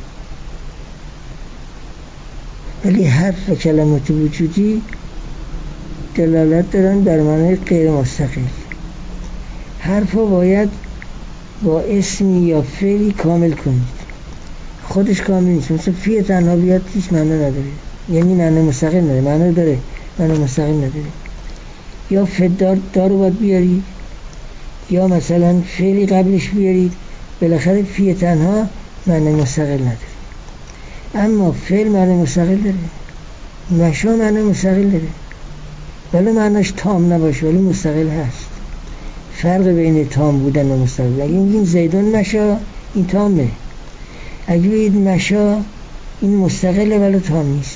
ولی حرف و کلمات وجودی دلالت دارن بر معنای غیر مستقل. حرف رو باید با اسمی یا فعلی کامل کنید، خودش کامل نیست. مثل فی تنها بیاد هیچ معنی نداره، یعنی معنی مستقل نداره، معنی داره معنی مستقل نداره. یا فدار دار رو باید بیارید، یا مثلا فعلی قبلش بیارید، بالاخره فی تنها معنی مستقل نداره. اما فعل معنی مستقل داره، مشا معنی مستقل داره، ولی معنیش تام نباشه ولی مستقل هست. فرق بین تام بودن و مستقل. اگه میگیم زیدون مشا، این تامه. اگه بگید مشا، این مستقله ولی تام نیست.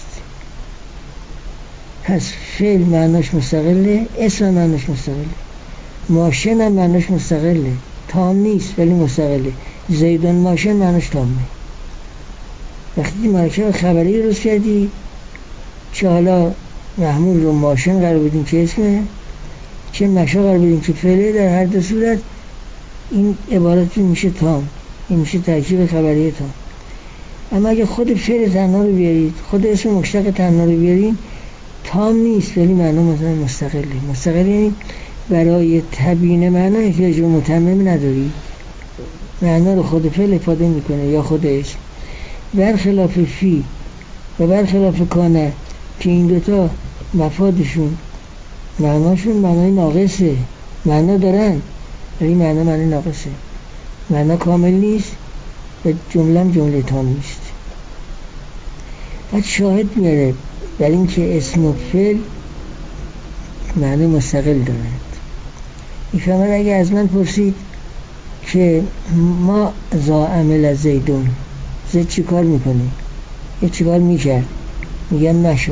پس فعل معنیش مستقله، اسم معنیش مستقله، ماشین هم معنیش مستقله، تام نیست ولی مستقله. زیدون ماشین معنیش تامه. وقتی مرکب خبری درست کردی چه حالا محمول رو ماشین قرار بدیم که اسمه، چه مشا قرار بدیم که فعله، در هر دو صورت این عبارت میشه تام، این میشه ترکیب خبری تام. اما اگه خود فعل تنها رو بیارید، خود اسم مشتق تنها رو بیارید، تام نیست ولی معنا مثلا مستقله. مستقل یعنی برای تبیین معنا احتیاج به متمم نداری، معنا رو خود فعل افاده میکنه یا خود اسم. برخلاف فی و برخلاف کانه که این دوتا مفادشون معناشون معنای ناقصه، معنا دارن ولی معنا معنی ناقصه، معنا کامل نیست و جمله هم جمله تام نیست. بعد شاهد میاره در این که اسم و فعل معنی مستقل دارند. میفهمن اگه از من پرسید که ما زا عمل زیدون، زید چی کار میکنه؟ یه چی کار میکرد؟ میگن مشا.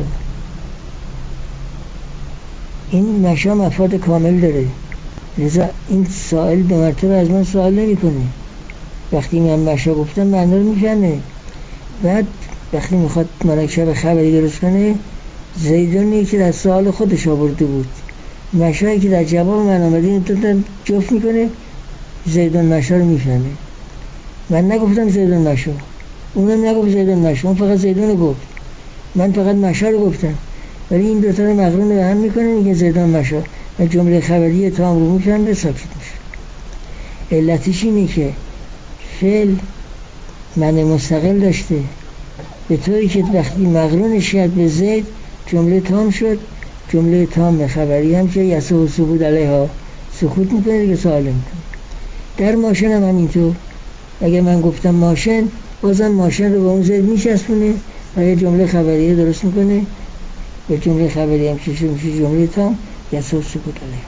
این مشا مفاد کامل داره، لذا این سائل دو مرتبه از من سوال نمی کنه. وقتی من مشا گفتم معنی رو میفهمه. بعد وقتی میخواد مرکب خبری درست کنه، زیدونی که در سوال خودش آورده بود، مشایی که در جواب من آمده، این تو جفت میکنه، زیدون مشا رو میفهمه. من نگفتم زیدون مشا، اونم نگفت زیدون مشا، اون فقط زیدون رو گفت، من فقط مشا رو گفتم، ولی این دوتا رو مقرون به هم میکنه، میگه زیدون مشا و جمله خبری تام رو میفهمه، ساکت میشه. علتش اینه که فعل معنی مستقل داشته، به طوری که وقتی مقرونش کرد به زید جمله تام شد. جمله تام خبری هم که یسه و سکوت علیها، سکوت میکنه دیگه سوال میکنه. در ماشین هم همینطور، اگه من گفتم ماشین، بازم ماشین رو با اون زید میچسبونه و یه جمله خبریه درست میکنه، به جمله خبری هم چیزی میشه جمله تام یسه و سکوت علیها.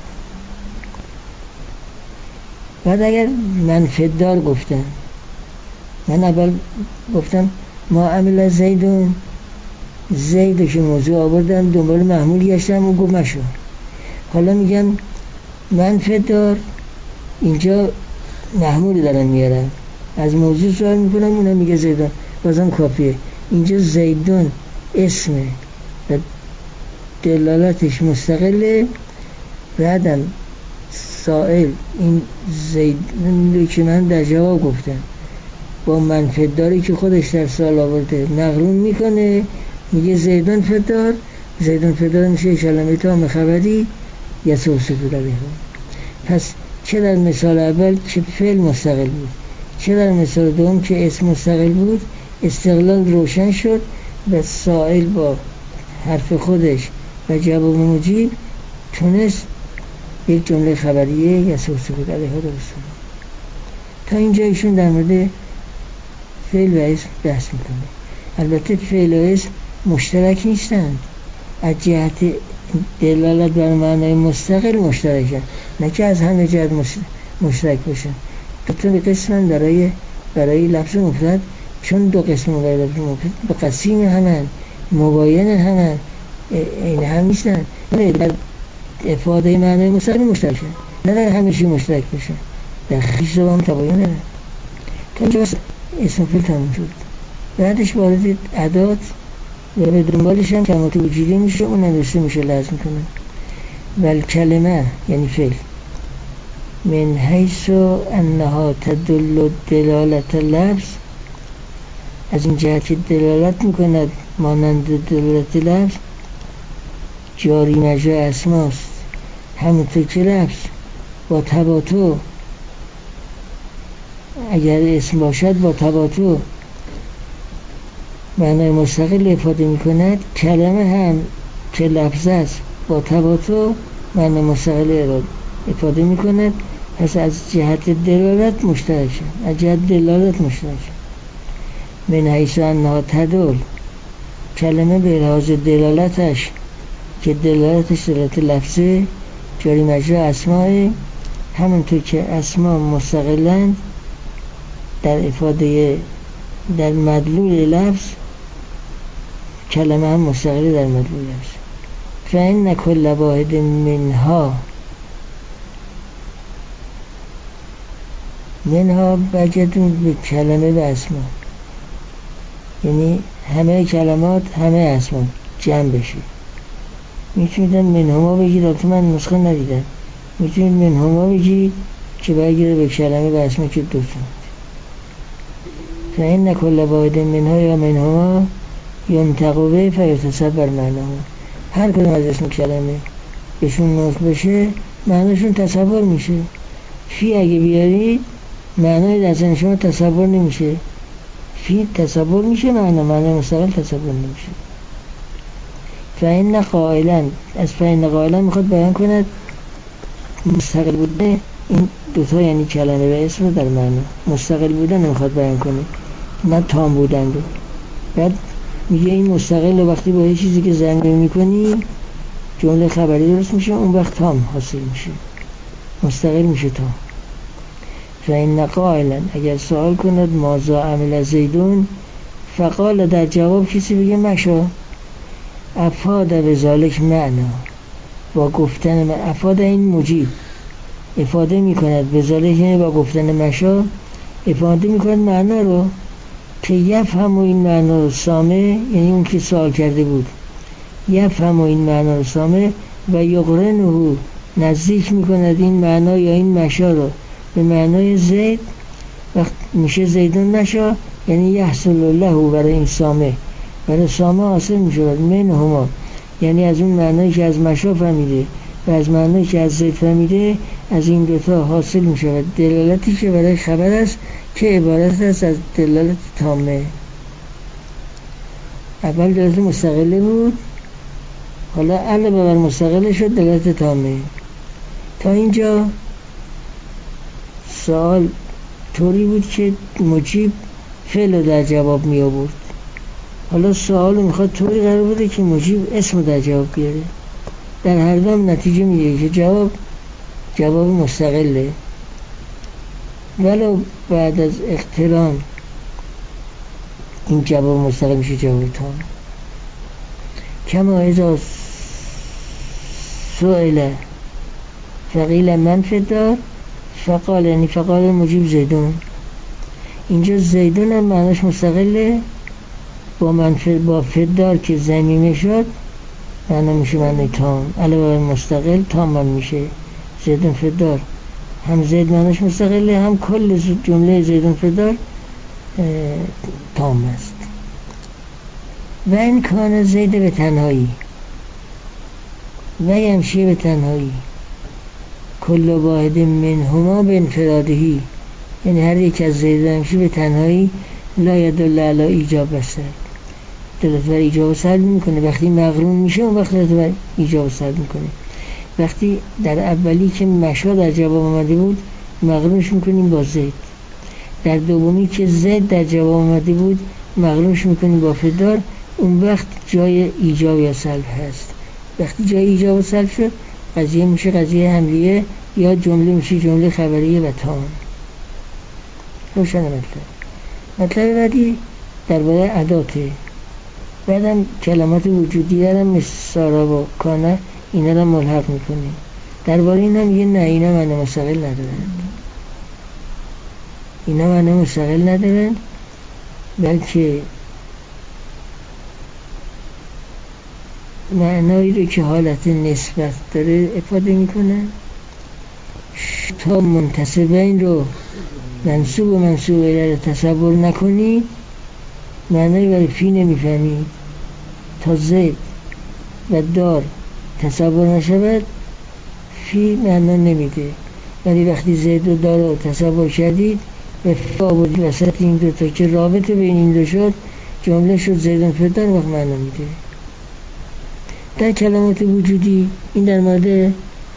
بعد اگر من فدار گفتم، من اول گفتم ما عمل زیدون، زیدو که موضوع آوردم دنبال محمول گشتم و گفت مشو. حالا میگم من فدار، اینجا محمول دارم میارم، از موضوع سوال میکنم، اونم میگه زیدون، بازم کافیه. اینجا زیدون اسمه و دلالتش مستقله. بعدم سائل این زیدون که من در جواب گفتم با من فداری که خودش در سال آورده مقرون میکنه، میگه زیدون فدار. زیدون فدار میشه کلمه تام خبری یسه و سکوت علیها. پس چه در مثال اول که فعل مستقل بود، چه در مثال دوم که اسم مستقل بود، استقلال روشن شد و سائل با حرف خودش و جواب مجیب تونست یک جمله خبریه یسه و سکوت علیها درست کنه. تا اینجا ایشون در مورد فعل و اسم بحث میکنه. البته فعل و اسم مشترک نیستند، از جهت دلالت بر معنای مستقل مشترکند، نه که از همه جهت مشترک باشن. دو تا قسمن برای برای لفظ مفرد چون دو قسم غیر مفید به قسیم همن، مباین همن، این هم نیستن، در افاده معنی مستقل مشترکه، نه در همیشه مشترک بشه، در خیش با هم تباین نداره. تا اینجا اسم فعل تموم شد. بعدش وارد ادات و به دنبالش هم کلمات وجودی میشه، اون نوشته میشه لازم کنه. ول کلمه یعنی فعل من حیث انها تدل دلالت لفظ، از این جهت که دلالت میکند مانند دلالت لفظ، جاری مجرا اسماست، همونطور که لفظ با تباتو اگر اسم باشد با تباتو معنای مستقل افاده میکند، کلمه هم که لفظ است با تباتو معنای مستقل افاده میکند. پس از جهت دلالت مشترک شد، از جهت دلالت مشترک شد. من حیث انها تدل، کلمه به لحاظ دلالتش که دلالتش دلالت لفظه، جاری مجرا اسماء، همونطور که اسما مستقلند در افاده در مدلول لفظ، کلمه هم مستقل در مدلول لفظ. فإن كل واحد منها، منها بجدون به کلمه و اسما، یعنی همه کلمات همه اسما جمع بشه. میتونید منهما بگید، البته من نسخه ندیدم، میتونید منهما بگید که برگره به کلمه و اسما که دو تا. فإن كل واحد منها یا منهما ينطق به فيتصور معناها، هر کدوم از اسم کلمه بهشون نطق بشه معناشون تصور میشه. فی اگه بیارید معنای در ذهن شما تصور نمیشه، فی تصور میشه، معنا معنای مستقل تصور نمیشه. فإن قائلا، از فإن قائلا میخواد بیان کند مستقل بوده این دوتا یعنی کلمه و اسم در معنا، مستقل بودن میخواد بیان کنه، نه تام بودن دو. بعد میگه این مستقل وقتی با یه چیزی که ضمیر میکنی جمله خبری درست میشه، اون وقت تام حاصل میشه، مستقل میشه تام. فإن قائلا، اگر سوال کند ماذا عمل زیدون، فقال در جواب کسی بگه مشا، افاد به ذالک معنا، با گفتن من افاد این مجیب افاده میکند به ذالک، یعنی با گفتن مشا افاده میکند معنا رو، که یفهم این معنا رو سامع، یعنی اون که سوال کرده بود یفهم این معنا رو سامع، و یقرنه نزدیک میکند این معنا یا این مشا رو به معنای زید، وقت میشه زیدون مشا، یعنی یحصل له برای این سامع، برای سامع حاصل میشود من هما، یعنی از اون معنایی که از مشا فهمیده و از معنایی که از زید فهمیده، از این دوتا حاصل میشود دلالتی که برای خبر است که عبارت است از دلالت تامه. اول دلالت مستقله بود، حالا علاوه بر مستقله شد دلالت تامه. تا اینجا سوال طوری بود که مجیب فعل در جواب می آورد، حالا سوال میخواد طوری قرار بوده که مجیب اسم در جواب بیاره. در هر دام نتیجه میگه که جواب جواب مستقله، ولو بعد از اقتران این جواب مستقل میشه جواب تام. کما اذا سئل فقیل من فدار، فقال یعنی فقال مجیب زیدون، اینجا زیدون هم معناش مستقله، با منفر با فدار که ضمیمه شد معنا میشه معنی تام، علاوه مستقل تام من میشه زیدون فدار، هم زید معناش مستقله، هم کل جمله زیدون فدار تام است. و این کان زید به تنهایی و یمشی به تنهایی، کل واحد منهما به انفرادهی، یعنی هر یک از زید یمشی به تنهایی، لا یدل علی ایجاب است، دلت بر ایجاب سلب میکنه. وقتی مقرون میشه اون وقت دلت بر ایجاب سلب میکنه. وقتی در اولی که مشا در جواب آمده بود مقرونش میکنیم با زید، در دومی که زید در جواب آمده بود مقرونش میکنیم با فدار، اون وقت جای ایجاب یا سلب هست. وقتی جای ایجاب و سلب شد قضیه میشه قضیه حملیه، یا جمله میشه جمله خبریه و تام. روشن مطلب. مطلب بعدی درباره عداته. بعدم کلمات وجودی هم مثل سارا و کانه اینا رو ملحق میکنه. درباره این هم میگه نه اینا معنی مستقل ندارند، اینا معنی مستقل ندارند، بلکه معنایی رو که حالت نسبت داره افاده میکنه. تا منتسبین رو منصوب و منصوب الیه رو تصور نکنی معنی برای فی نمیفهمی. تا زید و دار تصور نشود فی معنا نمیده، ولی وقتی زید و دار رو تصور کردید و فا بود وسط این دو تا که رابطه بین این دو شد جمله شد زیدون فدار وقت معنا میده. در کلمات وجودی این در مورد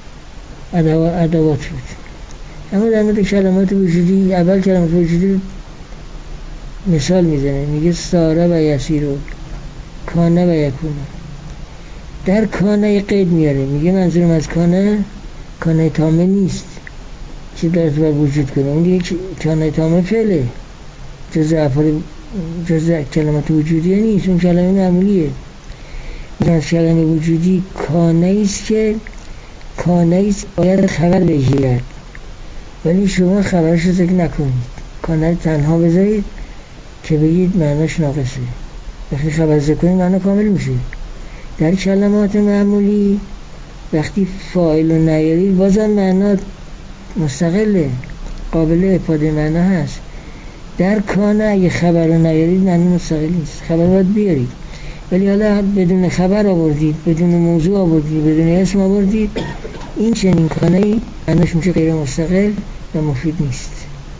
ادوات بود. اما در مورد کلمات وجودی اول کلمات وجودی مثال میزنه، میگه ساره و یسیرو، کانه و یکونه. در کانه قید میاره، میگه منظورم از کانه کانه تامه نیست که در تو وجود کنه، اون دیگه کانه تامه فعله، جز افعال جز کلمات وجودی نیست، اون کلمه معمولیه. مثلا کلمه وجودی کانه است که کانه است باید خبر بگیرد، ولی شما خبرش رو ذکر نکنید، کانه تنها بذارید که بگید معناش ناقصه. وقتی خبر ذکر کنید معنا کامل میشه. در کلمات معمولی وقتی فاعل رو نیارید بازم معنا مستقله، قابل افاده معنا هست. در کانه اگه خبر رو نیارید معنا مستقل نیست، خبر باید بیارید، ولی حالا بدون خبر آوردید، بدون موضوع آوردید، بدون اسم آوردید، این چنین کانه‌ای معناش میشه غیر مستقل و مفید نیست.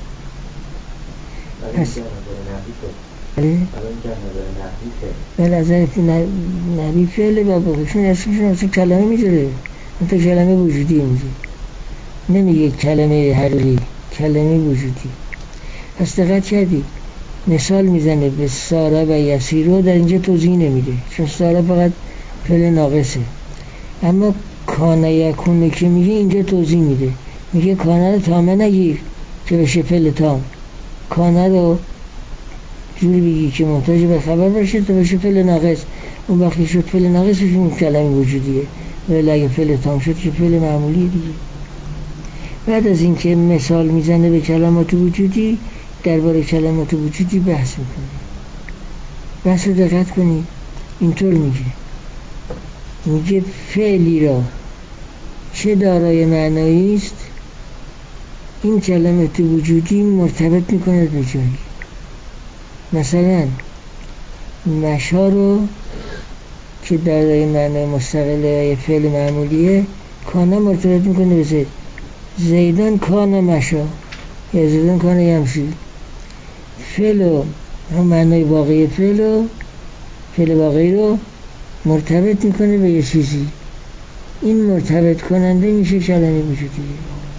پس بله از این نبی فعله و بخشون اسمشون اصلا کلمه میذاره، اون تا کلمه وجودی میگه، نمیگه کلمه حقیقی، کلمه وجودی. پس دقت کردی مثال میزنه به ساره و یسیرو، در اینجا توضیح نمیده چون ساره فقط فعل ناقصه، اما کانه یکونه که میگه اینجا توضیح میده، میگه کانه رو تامه نگیر که بشه فعل تام، کانه رو جوری بگی که محتاج به خبر باشه تا بشه فعل ناقص، اون وقتی شد فعل ناقص اون کلمه وجودیه، ولی اگه فعل تام شد که فعل معمولی دیگه. بعد از اینکه مثال میزنه به کلمات وجودی، درباره کلمات وجودی بحث میکنه. بحث رو دقت کنید، اینطور میگه میگه فعلی را چه دارای معنایی است این کلمات وجودی مرتبط میکنه به جایی. مثلا مشا رو که دارای معنای مستقله فعل معمولیه، کانه مرتبط میکنه به زید، زیدان کانه مشا یا زیدان کانه یمشی. فعل و هم معنای واقعی فعل و فعل واقعی رو مرتبط میکنه به یه چیزی، این مرتبط کننده میشه کلمه وجودی.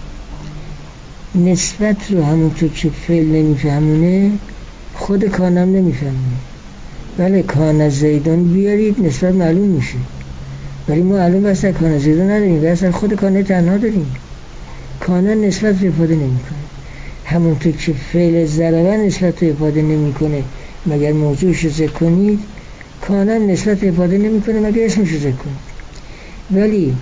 نسبت رو همونطور که فعل نمیفهمونه خود کانم نمیفهمونه. بله کانه زیدان بیارید نسبت معلوم میشه، ولی ما معلوم اصلا کانه زیدان نداریم، اصلا خود کانه تنها داریم. کانه نسبت رو افاده نمیکنه، همونطور که فعل ضربه نسبت رو افاده نمیکنه مگر موضوعش رو ذکر کنید، کانه نسبت افاده نمیکنه مگر اسمش رو ذکر کنید. ولی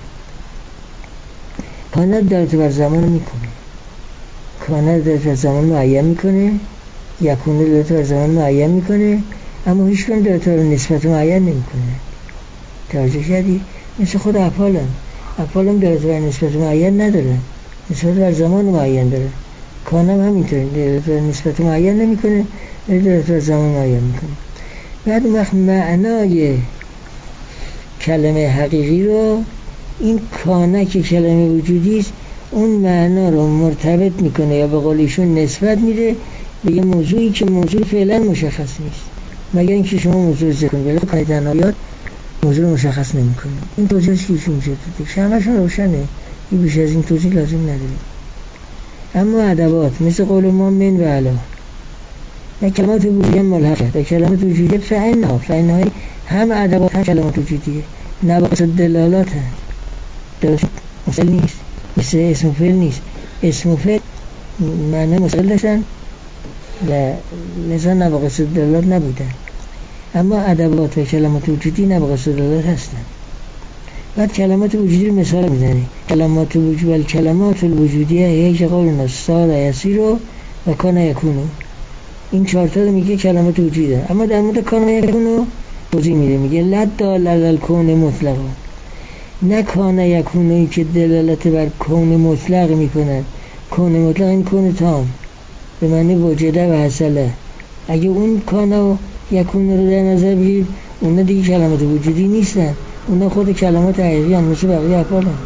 کانه دارت بر زمان میکنه، کانه دارت بر زمان معین میکنه، یکونه دارت بر زمان معین میکنه، اما هیچ کن دارت بر نسبت معین نمیکنه. توجه کردی؟ مثل خود افعال هم افعال هم دارت بر نسبت معین نداره، نسبت بر زمان معین داره. کانه هم همینطوره، دارت بر نسبت معین نمیکنه، دارت بر زمان معین میکنه. بعد اون وقت معنای کلمه حقیقی رو این کانه که کلمه وجودی است اون معنا رو مرتبط میکنه یا به قول ایشون نسبت میده به یه موضوعی که موضوع فعلا مشخص نیست، مگر اینکه شما موضوع ذکر کنید، ولی کانه تنهاییات موضوع مشخص نمیکنه. این توضیحش که ایشون میشه داده، شمعشون روشنه، این بیش از این توضیح لازم نداره. اما ادوات مثل قول ما من و علا و کلمات وجودی هم ملحقه، و کلمات وجودی فعنها فعنهای هم ادوات هم کلمات وجودیه، نواقص دلالات هم درست مستقل نیست، مثل اسم و فعل نیست. اسم و فعل معنی مستقل داشتن و لذا نه به قصد دلالت نبودن، اما ادوات و کلمات وجودی نه به قصد دلالت هستن. بعد کلمات وجودی رو مثال میزنه، کلمات وجود و کلمات الوجودیه هیچ قولنا صار یسیر و کان یکونو. این چهار تا میگه کلمات وجوده، اما در مورد کان یکونو توضیح میده، میگه لد دال علی کون مطلقا، نه کان یکونویی که دلالت بر کون مطلق میکنه. کون مطلق این کون تام به معنی وجوده و حاصله. اگه اون کان و یکون رو در نظر بگیر، اونا دیگه کلمات وجودی نیستن، اونا خود کلمات حقیقی هم مثل بقیه افعال هم.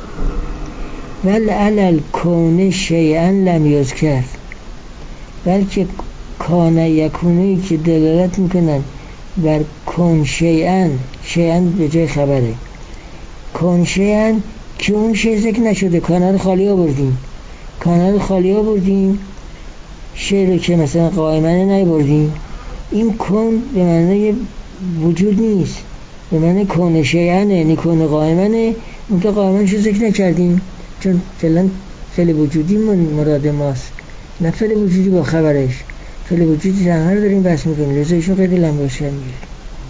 ول علل کون شیئا لم یذکر، بلکه کان یکونی که دلالت میکنن بر کون شیئا، شیئا به جای خبره، کون شیئا که اون شیء ذکر نشده، کانه رو خالی آوردیم، کانه رو خالی آوردیم، شیء رو که مثلا قائمانه نبردیم. این کون به معنی وجود نیست، به معنی کون شیئا، یعنی کون قائمانه، اون تا قائمانش رو ذکر نکردیم چون فعلا فعل وجودی مراد ماست، نه فعل وجودی با خبرش. فعل وجودی تنها رو داریم بحث میکنیم، لذا ایشون قید لنباشی هم میگه.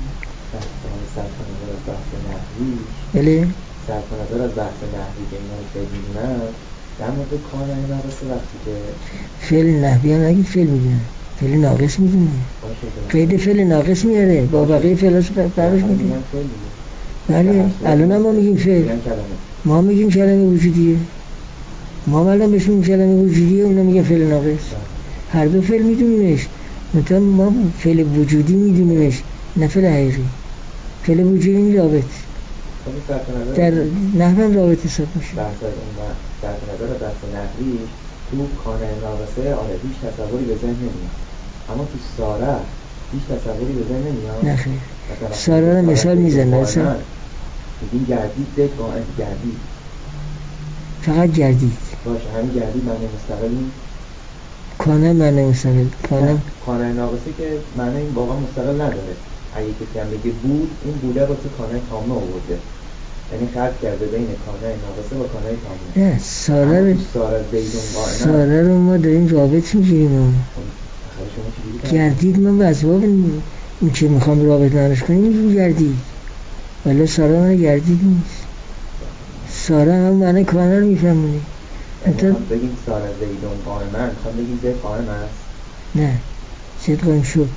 بله؟ صرف نظر از بحث نحوی که اینا رو فعل میدونن، در مورد کان این ناقصه وقتی که فعل نحوی هم نگید فعل میدونن، فعل ناقص میدونه، قید فعل ناقص میاره، با بقیه فعلاش فرقش میدونه. بله الان هم ما میگیم فعل، ما میگیم کلمه وجودیه، ما الان بهش میگیم کلمه وجودیه، اونا میگه فعل ناقص. هر دو فعل میدونیمش، مثلا ما فعل وجودی میدونیمش نه فعل حقیقی. فعل وجودی این رابط در نحو هم رابط حساب میشه. در نظر بحث نحوی تو کانه ناقصه آره هیچ تصوری به ذهن نمیاد، اما تو ساره هیچ تصوری به ذهن نمیاد. نه خیر، ساره رو مثال میزنه، مثلا میگیم گردید ذکر قائم گردید، فقط گردید باشه، همین گردید معنی مستقل نیست. کانه معنی مستقل، کانه کانه ناقصه که معنی این واقعا مستقل نداره. اگه کسی هم بگه بود، این بوده رو تو کانه تامه آورده، یعنی خلط کرده بین کانه ناقصه و کانه تامه. نه ساره رو ساره زیدون قائمه، ساره رو ما داریم رابط میگیریم. گردید ما به اسباب این که میخوام رابط نرش کنیم میگیم گردید، ولی ساره من گردید نیست. ساره هم معنی کانه رو میفهمونی. میخوام بگیم ساره زیدون قائمه، میخوام بگیم زید قائم است؟ نه، زید قائم شد.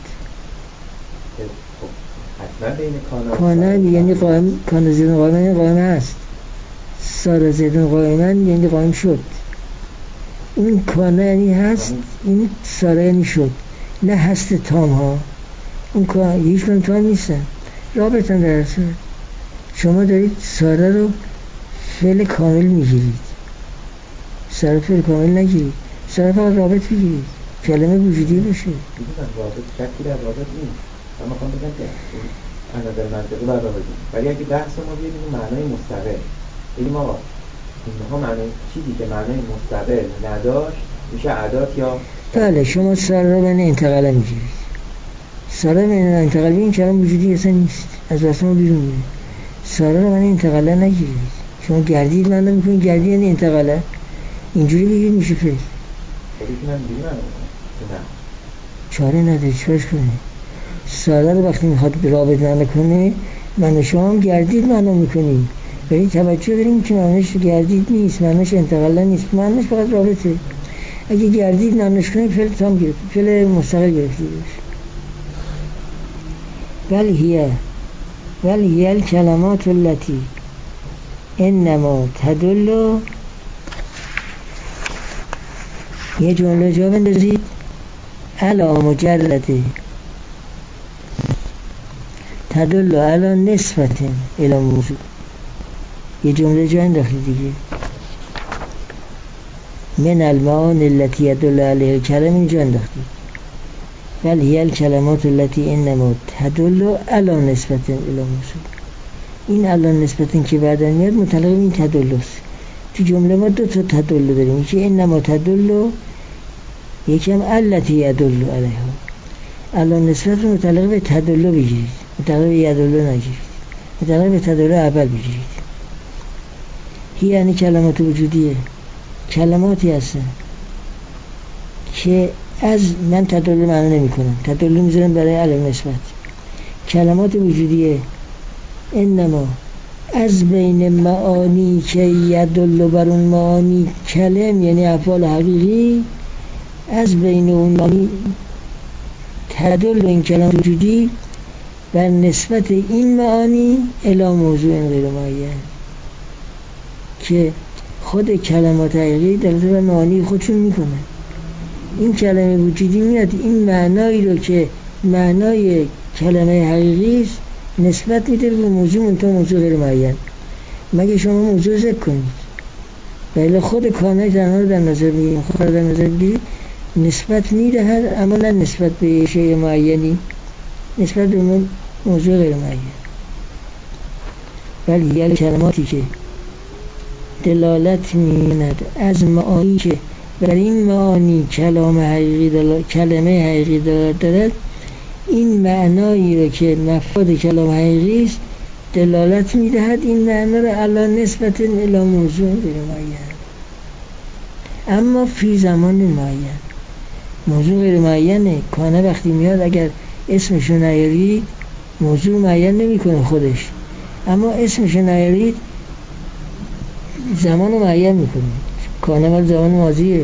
حتما بین کانه کانه یعنی قائم، کانه زیدون قائمه یعنی قائمه هست، ساره زیدون قائمه یعنی قائم شد. این کانه یعنی هست، این ساره یعنی شد، نه هست تام ها. اون کانه هیچ من تام نیستن، رابطن در اصل. شما دارید ساره رو فعل کامل میگیرید، ساره فعل کامل نگیرید، ساره فقط رابط بگیرید، کلمه وجودی باشه. میدونم رابط شکی در رابط نیست، اما خواهم بگم که از نظر منطقی بر رابط نیست. ولی اگه بحث ما بیدیم معنای مستقل، بگیم آقا اینها معنای چیزی که معنای مستقل نداشت میشه عدات یا بله. شما ساره رو معنی انتقاله میگیرید، ساره معنی انتقاله این کلمه وجودی اصلا نیست، از واسه بیرون میره. ساره رو معنی انتقاله نگیرید. شما گردید معنی میکنید، گردید یعنی انتقاله، اینجوری بگید میشه فعل. خودی که من بیرون نه چاره نداری چیکارش کنی. ساره رو وقتی میخواد رابط معنی کنه، معنی شما هم گردید معنی میکنید، ولی توجه داریم که معنیش گردید نیست، معنیش انتقاله نیست، معنیش فقط رابطه. اگه گردید معنیش کنید فعل تام گرفت، فعل مستقل گرفته باشه. بل هیه بل هیه الکلمات التي انما تدل. یه جمله جا بندازید علا مجرد تدل علا نسبت الى موضوع. یه جمله جا انداخید دیگه، من المعان التي يدل عليها الكلام اینجا انداختید. بل هي الكلمات التي انما تدل على نسبت الى موضوع. این علا نسبت که بعدا میاد متعلق این تدل است. تو جمله ما دو تا تدل داریم، یکی انما تدل، یکی هم التي يدل عليها. علا نسبت رو متعلق به تدل بگیرید، متعلق به یدل نگیرید، متعلق به تدل اول بگیرید. هی یعنی کلمات وجودیه، کلماتی هستن که از من تدل معنا نمی کنم، تدل میذارم برای علم نسبت. کلمات وجودیه انما از بین معانی که یدل بر اون معانی کلم یعنی افعال حقیقی، از بین اون معانی تدل به این کلمات وجودی بر نسبت این معانی الی موضوع غیر معین، که خود کلمات حقیقی دلالت بر معانی خودشون میکنه. این کلمه وجودی میاد این معنایی رو که معنای کلمه حقیقی است نسبت میده به موضوع منتها موضوع غیر معین. مگه شما موضوع ذکر کنید بله خود کانه تنها رو در نظر بگیرید، خود در نظر بگیرید نسبت میدهد اما نه نسبت به شیء معینی، نسبت به موضوع غیر معین. ولی یعنی کلماتی که دلالت می‌کند از معانی که بر این معانی کلام حقیقی دلالت کلمه حقیقی دلالت دارد، این معنایی را که مفاد کلام حقیقی است دلالت می‌دهد این معنا را علی نسبت الی موضوع غیر معین، اما فی زمان معین. موضوع غیر معینه. کانه وقتی میاد اگر اسمشو نیارید موضوع معین نمی‌کنه خودش، اما اسمشو نیارید زمان معین میکنه. کانه مال زمان ماضیه،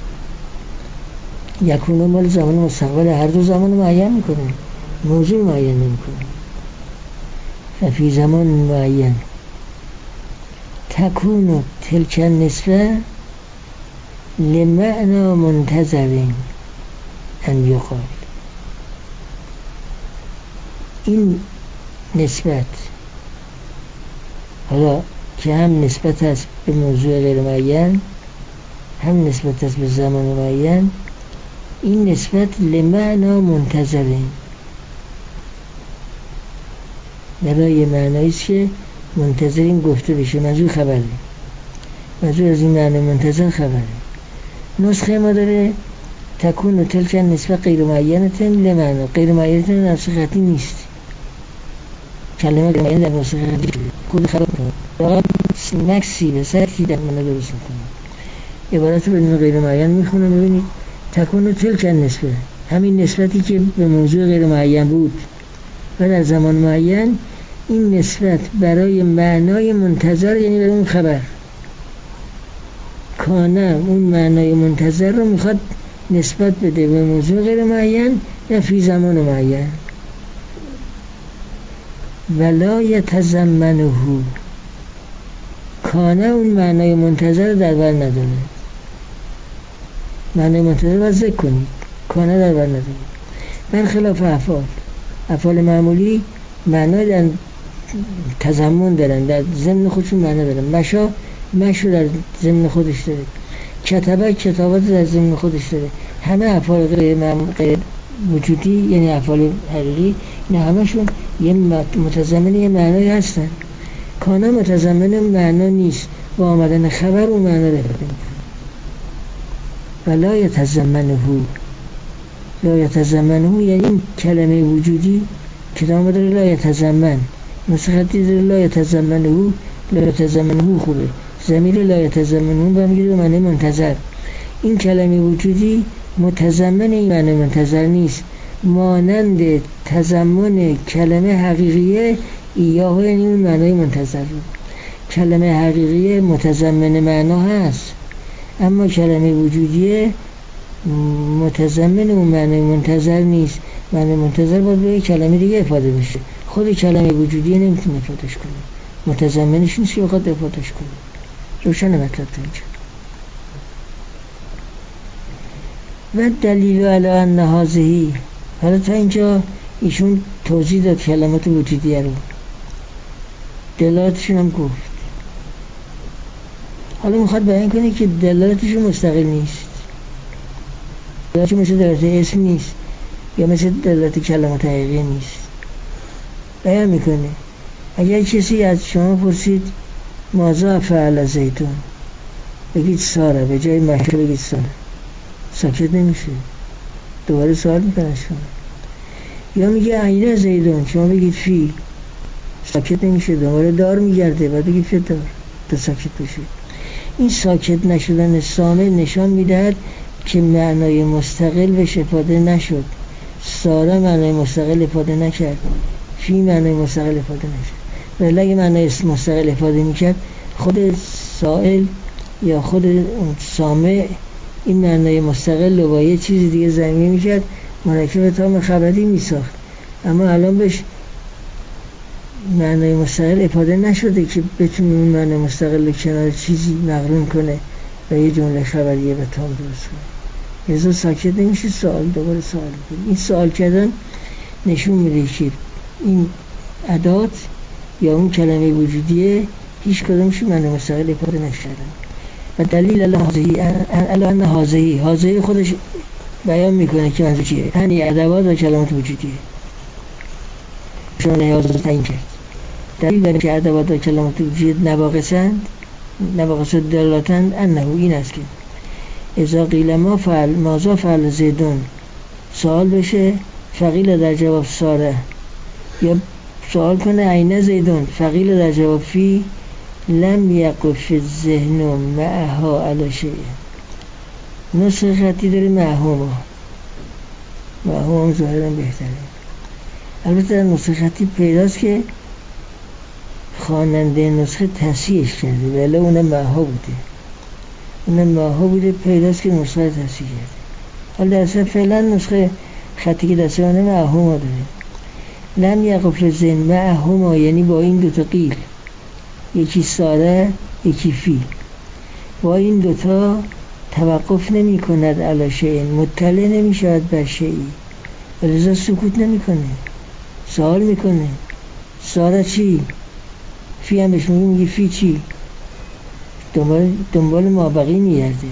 یکونه مال زمان مستقبل، هر دو زمان معین میکنه، موضوع معین نمیکنه. فی زمان معین تکون تلک النسبه لمعنا منتظر ان یقال. این نسبت حالا که هم نسبت است به موضوع غیر معین هم نسبت است به زمان معین، این نسبت لمعنا منتظره، برای معنایی است که منتظرین گفته بشه، منظور خبره، منظور از این معنی منتظر خبره. نسخه ما داره تکون و تلک نسبت غیر معینتن لمعنا، غیر معینتن نفس خطی نیست، کلمه غیر معین در نفس خطی خود خراب کنه، نکسی به سرکی در منه درست میکنه. عبارت رو بدون غیر معین میخونه. ببینید تکون و تلک نسبت، همین نسبتی که به موضوع غیر معین بود و در زمان معین، این نسبت برای معنای منتظر یعنی برای اون خبر کانه اون معنای منتظر رو میخواد نسبت بده به موضوع غیر معین یا فی زمان معین. ولا یتضمنه، کانه اون معنای منتظر در بر نداره. معنای منتظر رو ذکر کنید، کانه در بر نداره. برخلاف افعال، افعال معمولی معنای در تضمن دارن، در ضمن خودشون معنا دارن. مشا مشو در ضمن خودش داره، کتابه کتابات در ضمن خودش داره. همه افعال غیر غیر وجودی یعنی افعال حقیقی نه همشون یه متضمن یه معنایی هستن. کانه متضمن معنا نیست، با آمدن خبر اون معنا رو بده. ولا یتضمنه، لا یتضمنه یعنی این کلمه وجودی که دام داره لا یتضمن، نسختی داره لا یتضمنه، لا یتضمنه خوبه، ضمیر لا یتضمنه با میگه معنی منتظر. این کلمه وجودی متضمن این معنی منتظر نیست، مانند تضمن کلمه حقیقیه ایاه یعنی اون معنی منتظر رو. کلمه حقیقیه متضمن معنا هست، اما کلمه وجودیه متضمن اون معنی منتظر نیست. معنی منتظر باید به کلمه دیگه افاده بشه، خود کلمه وجودیه نمیتونه افادهش کنه، متضمنش نیست که بخواد افادهش کنه. روشن مطلب تا اینجا. و دلیل علی ان هذه، حالا تا اینجا ایشون توضیح داد کلمات وجودیه رو، دلالتشون هم گفت. حالا میخواد بیان کنه که دلالتشون مستقل نیست، دلالتشون مثل دلالت اسم نیست یا مثل دلالت کلمات حقیقی نیست. بیان میکنه اگر کسی از شما پرسید ماذا فعل زیدون، بگید ساره، به جای مشکل بگید ساره، ساکت نمیشه، دوباره سوال میکنه شما. یا میگه عین زیدون، شما بگید فی، ساکت نمیشه، دوباره دار میگرده، بعد بگید فی دار تا ساکت بشه. این ساکت نشدن سامع نشان میدهد که معنای مستقل بهش افاده نشد. ساره معنای مستقل افاده نکرد، فی معنای مستقل افاده نشد. ولی اگه معنای مستقل افاده میکرد خود سائل یا خود سامع این معنای مستقل رو با یه چیز دیگه ضمیمی میکرد، مرکب تام خبری میساخت. اما الان بهش معنای مستقل افاده نشده که بتونه اون معنای مستقل کنار چیزی مقرون کنه و یه جمله خبریه به تام درست کنه. لذا ساکت نمیشه، سوال دوباره سوال کنه. این سوال کردن نشون میده که این ادات یا اون کلمه وجودیه هیچ کدومش معنای مستقل افاده نشدن. و دلیل الهازهی الان هازهی هازهی خودش بیان میکنه که منظور چیه. یعنی ادوات و کلمات وجودیه شما نیاز تعیین کرد. دلیل بر اینکه ادوات و کلمات وجودی نواقصند نواقص دلالتند انه این است که اذا قیل ما فعل ماذا فعل زیدون سوال بشه، فقیل در جواب ساره، یا سوال کنه عین زیدون، فقیل در جواب فی، لم یقف الذهن معها علی شیء. نسخه خطی داره معهما معهما هم ظاهرا بهتره. البته در نسخه خطی پیداست که خواننده نسخه تصحیحش کرده، ولی اونم معها بوده اونم معها بوده پیداست که نسخه تصحیح کرده. حالا در اصلا فعلا نسخه خطی که دسته اونه معهما داره. لم یقف الذهن معهما یعنی با این دوتا قیل، یکی ساره یکی فی، با این دوتا توقف نمی کند علی شیء، مطلع نمی شود بر شیئی، ولذا سکوت نمی کنه، سوال می کنه ساره چی؟ فی هم بهش میگه فی چی؟ دنبال, دنبال مابقی میگرده.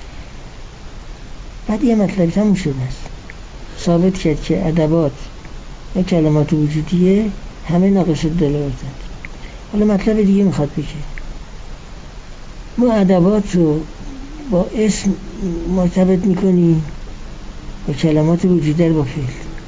بعد یه مطلبی تموم شده است، ثابت کرد که ادوات و کلمات وجودیه همه ناقص دلالتند. حالا مطلب دیگه میخواد بگه ما ادوات رو با اسم مرتبط میکنیم و کلمات وجودی رو با فعل.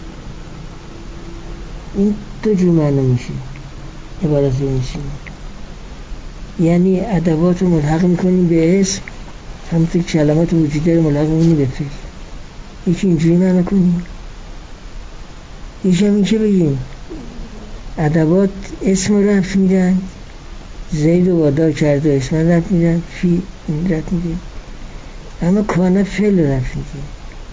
این دو جور معنی میشه عبارت میشه، یعنی ادوات رو ملحق میکنیم به اسم، همونطور کلمات وجودی رو ملحق میکنیم به فعل. یکی اینجوری معنی کنیم، یکی هم این که بگیم ادوات اسم رو رفت میدن، زید و وادار کرده و اسم رفت میدن، فی رفت میدن، اما کانه فعل رفت میدن،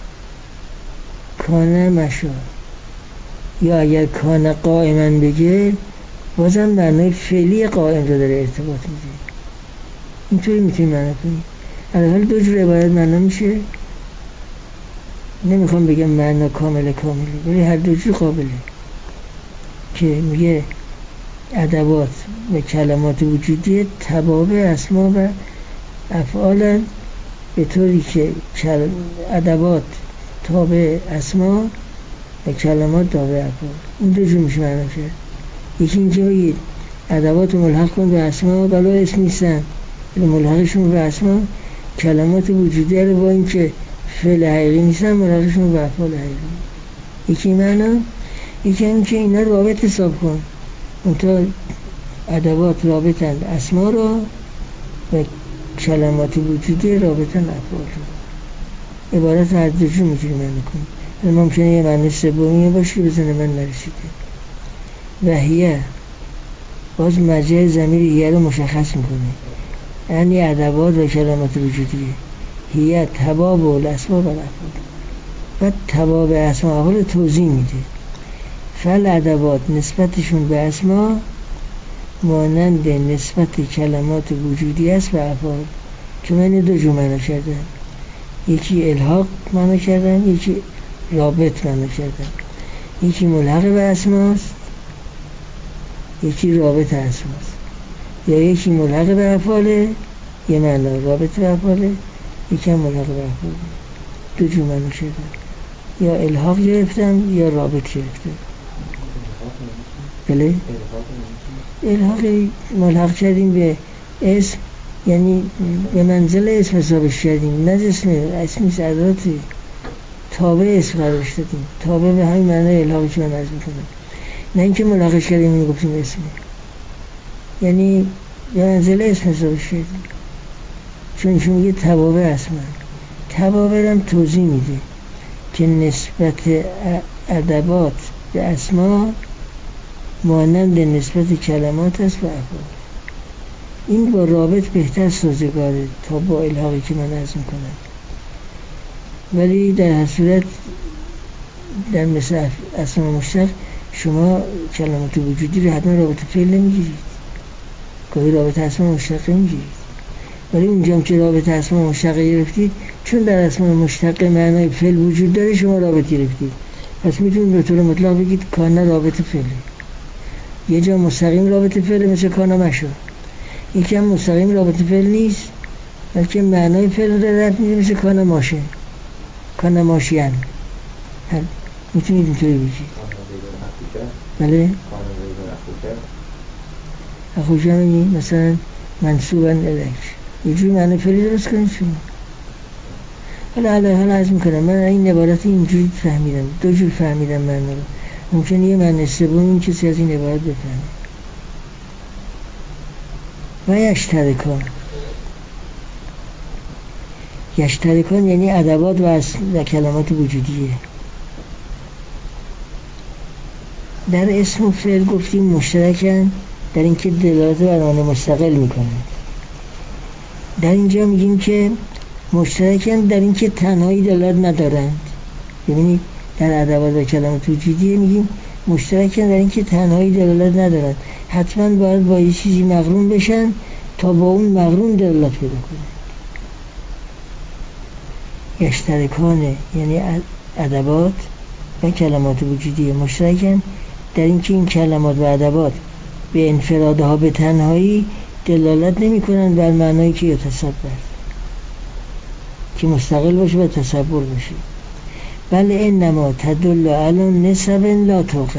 کانه مشا. یا اگر کانه قائمن بگه بازم معنی فعلی قائم رو داره ارتباط میده. اینطوری میتونی معنی کنی. الان دو جور عبارت معنی میشه، نمیخوام بگم معنی کامل کاملی، ولی هر دو جور قابله که میگه ادوات و کلمات وجودی تبابع اسما و افعال، به طوری که ادوات تابع اسما و کلمات تابع افعال. این دو جور میشه معنی کرد. یکی اینکه بگید ادوات ملحق کن به اسما بلا اسم نیستن، ملحقشون به اسما، کلمات وجودی رو با این که فعل حقیقی نیستن ملحقشون به افعال حقیقی. یکی معنی، یکی این که اینا رابط حساب کن، اونتا ادوات رابطن اسما رو و کلمات وجودی رابطن افعال رو. عبارت هر دو جور میتونی معنی کنی. ممکنه یه معنی سومی باشه که بزنه من نرسیده. وحیه باز مرجع ضمیر هیه رو مشخص میکنه، یعنی ادوات و کلمات وجودی. هیه تباب و الاسما و الافعال، بعد تباب اسما افعال توضیح میده. فعل ادوات نسبتشون به اسما مانند نسبت کلمات وجودی است و افعال، که من دو جور معنی کردن، یکی الحاق معنی کردن، یکی رابط معنی کردن. یکی ملحق به اسماست، یکی رابط اسماست. یا یکی ملحق به افعاله، یه معنی رابط به افعاله، یکی هم ملحق به افعاله. دو جور معنی کردن، یا الحاق گرفتن یا رابط گرفتن. بله؟ الحاق ملحق کردیم به اسم، یعنی به منزل اسم حسابش کردیم، نه اسم اسمی ادواتی تابع اسم قرارش دادیم، تابع به همین معنی الحاقی که من عرض میکنم، نه اینکه ملحقش کردیم میگفتیم اسمه، یعنی به منزل اسم حسابش کردیم، چون ایشون میگه تبابع اسم تبابرم توضیح میده که نسبت ادبات به اسما مانند نسبت کلمات است به افعال. این با رابط بهتر سازگاره تا با الحاقی که من عرض میکنم، ولی در هر صورت در مثل اسما مشتق شما کلمات وجودی رو حتما رابط فعل نمیگیرید، گاهی رابط اسما مشتق میگیرید، ولی اونجا که رابط اسما مشتق گرفتید چون در اسما مشتق معنای فعل وجود داره شما رابط گرفتید، پس میتونید به طور مطلق بگید کانه رابط فعله. یه جا مستقیم رابط فعل مثل کانه مشو، یکی هم مستقیم رابط فعل نیست بلکه معنای فعل رو در رفت میده مثل کانه ماشه، کانه ماشین. میتونید اینطوری بگید. بله؟ اخوشه میگی مثلا منصوبن الک یه جوری معنی فعلی درست کنید شما. حالا حالا حالا عرض میکنم من این عبارت اینجوری فهمیدم، دو جور فهمیدم معنی رو، ممکنه یه معنی سوم این کسی از این عبارت بفهمه. و یشترکان، یشترکان یعنی ادوات و, و کلمات وجودیه. در اسم و فعل گفتیم مشترکن در اینکه دلالت بر معنی مستقل میکنن. در اینجا میگیم که مشترکن در اینکه تنهایی دلالت ندارند. ببینید در ادوات و کلمات وجودیه میگیم مشترکن در اینکه تنهایی دلالت ندارند، حتما باید با یه چیزی مقرون بشن تا با اون مقرون دلالت پیدا کنند. یشترکانه یعنی ادوات و کلمات وجودیه مشترکن در اینکه این کلمات و ادوات به انفرادها به تنهایی دلالت نمی کنند بر معنایی که یتصور که مستقل باشه و تصور باشه، بله انما تدل علی نسب لا توقل،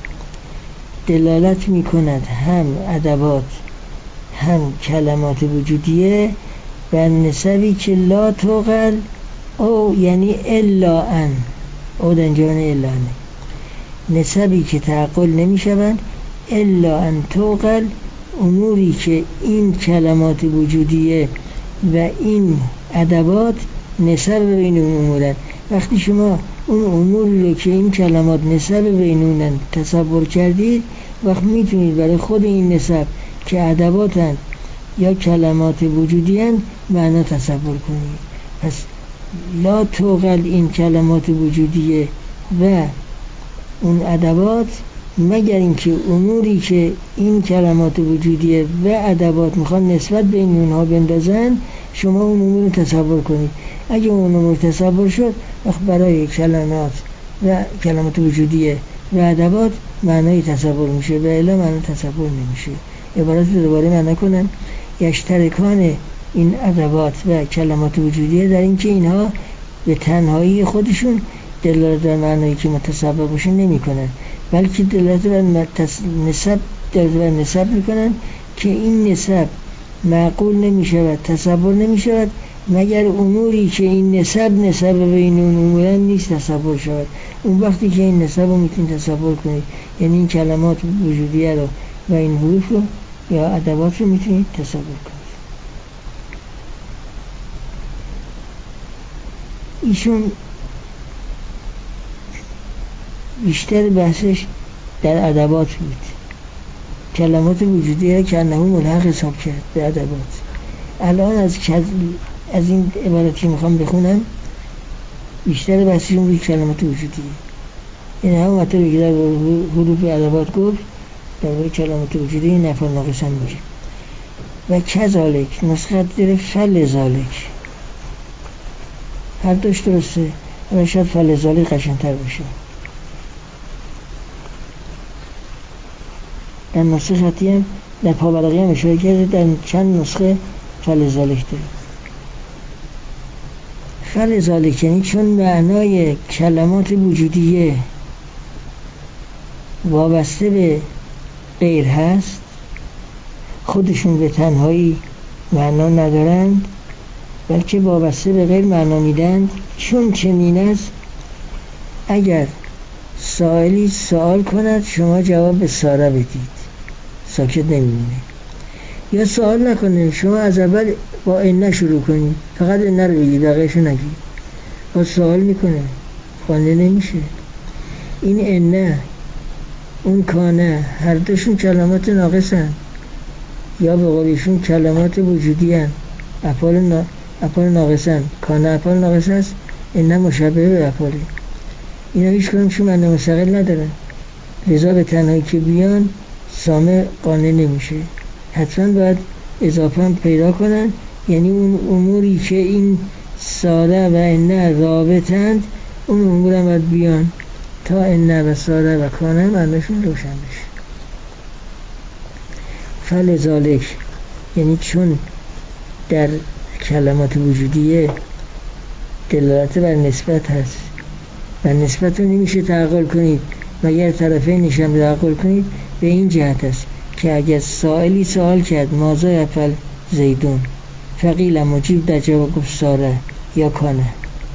دلالت می کند هم ادوات هم کلمات وجودیه بر نسبی که لا توقل او یعنی الا ان او دنجان الا ان، نسبی که تعقل نمی شوند الا ان توقل، اموری که این کلمات وجودیه و این ادوات نسب بین اون امورن. وقتی شما اون اموری رو که این کلمات نسب بین اونن تصور کردید، وقت میتونید برای خود این نسب که ادواتن یا کلمات وجودیان معنا تصور کنید. پس لا توقل این کلمات وجودیه و اون ادوات مگر اینکه اموری که این کلمات وجودیه و ادوات میخوان نسبت بین اونها بندازن شما اون امور رو تصور کنید. اگه اون امور تصور شد وقت برای کلمات و کلمات وجودیه و ادوات معنای تصور میشه و الا معنی تصور نمیشه. عبارت رو دوباره معنی کنم، یشترکان این ادوات و کلمات وجودیه در اینکه اینها به تنهایی خودشون دلالت بر معنایی که متصور باشه نمی کنن، بلکه دلالت بر نسب دلالت بر نسب می کنن که این نسب معقول نمی شود، تصور نمی شود مگر اموری که این نسب نسب بین اون امورن نیست تصور شود. اون وقتی که این نسب رو میتونید تصور کنید، یعنی این کلمات وجودیه رو و این حروف رو یا ادوات رو میتونید تصور کنید. ایشون بیشتر بحثش در ادوات بود، کلمات وجودیه که انه ملحق حساب کرد به ادوات. الان از از این عبارتی میخوام بخونم بیشتر بحثشون بود کلمات وجودیه، این هم مطلبی که در حروف ادوات گفت در کلمات وجودیه نفع ناقصا میشه. و کذالک نسخه داره فلذالک، هر دوش درسته ولی شاید فلذالک قشنگ‌تر باشه. در نسخه خطی هم در پاورقی هم اشاره کرده، در چند نسخه فلذالک داره. فلذالک یعنی چون معنای کلمات وجودیه وابسته به غیر هست، خودشون به تنهایی معنا ندارند بلکه وابسته به غیر معنا میدند. چون چنین است اگر سائلی سوال کند شما جواب به ساره بدید، ساکت نمیمونه. یا سوال نکنه. شما از اول با ان شروع کنید، فقط ان رو بگید، بقیه‌شو نگید. با سوال میکنه، خوانده نمیشه. این ان، اون کانه، هر دوشون کلمات ناقصن، یا به قولیشون کلمات وجودی هن. افعال نا... افعال ناقصن. کانه افعال ناقص هست، ان مشابه به افعالی. اینا هیچ کنمشون معنی مستقل ندارن، لذا به تنهایی که بیان سامع قانع نمیشه. حتما باید اضافه هم پیدا کنن، یعنی اون اموری که این ساره و ان رابطند، اون امور هم باید بیان تا ان و ساره و کانه معنیشون روشن بشه. فلذالک، یعنی چون در کلمات وجودیه دلالت بر نسبت هست و نسبت رو نمیشه تعقل کنید مگر طرفینش هم تعقل کنید، به این جهت است که اگر سائلی سوال کرد ماذا یفعل زیدون، فقیل مجیب در جواب گفت ساره یا کانه.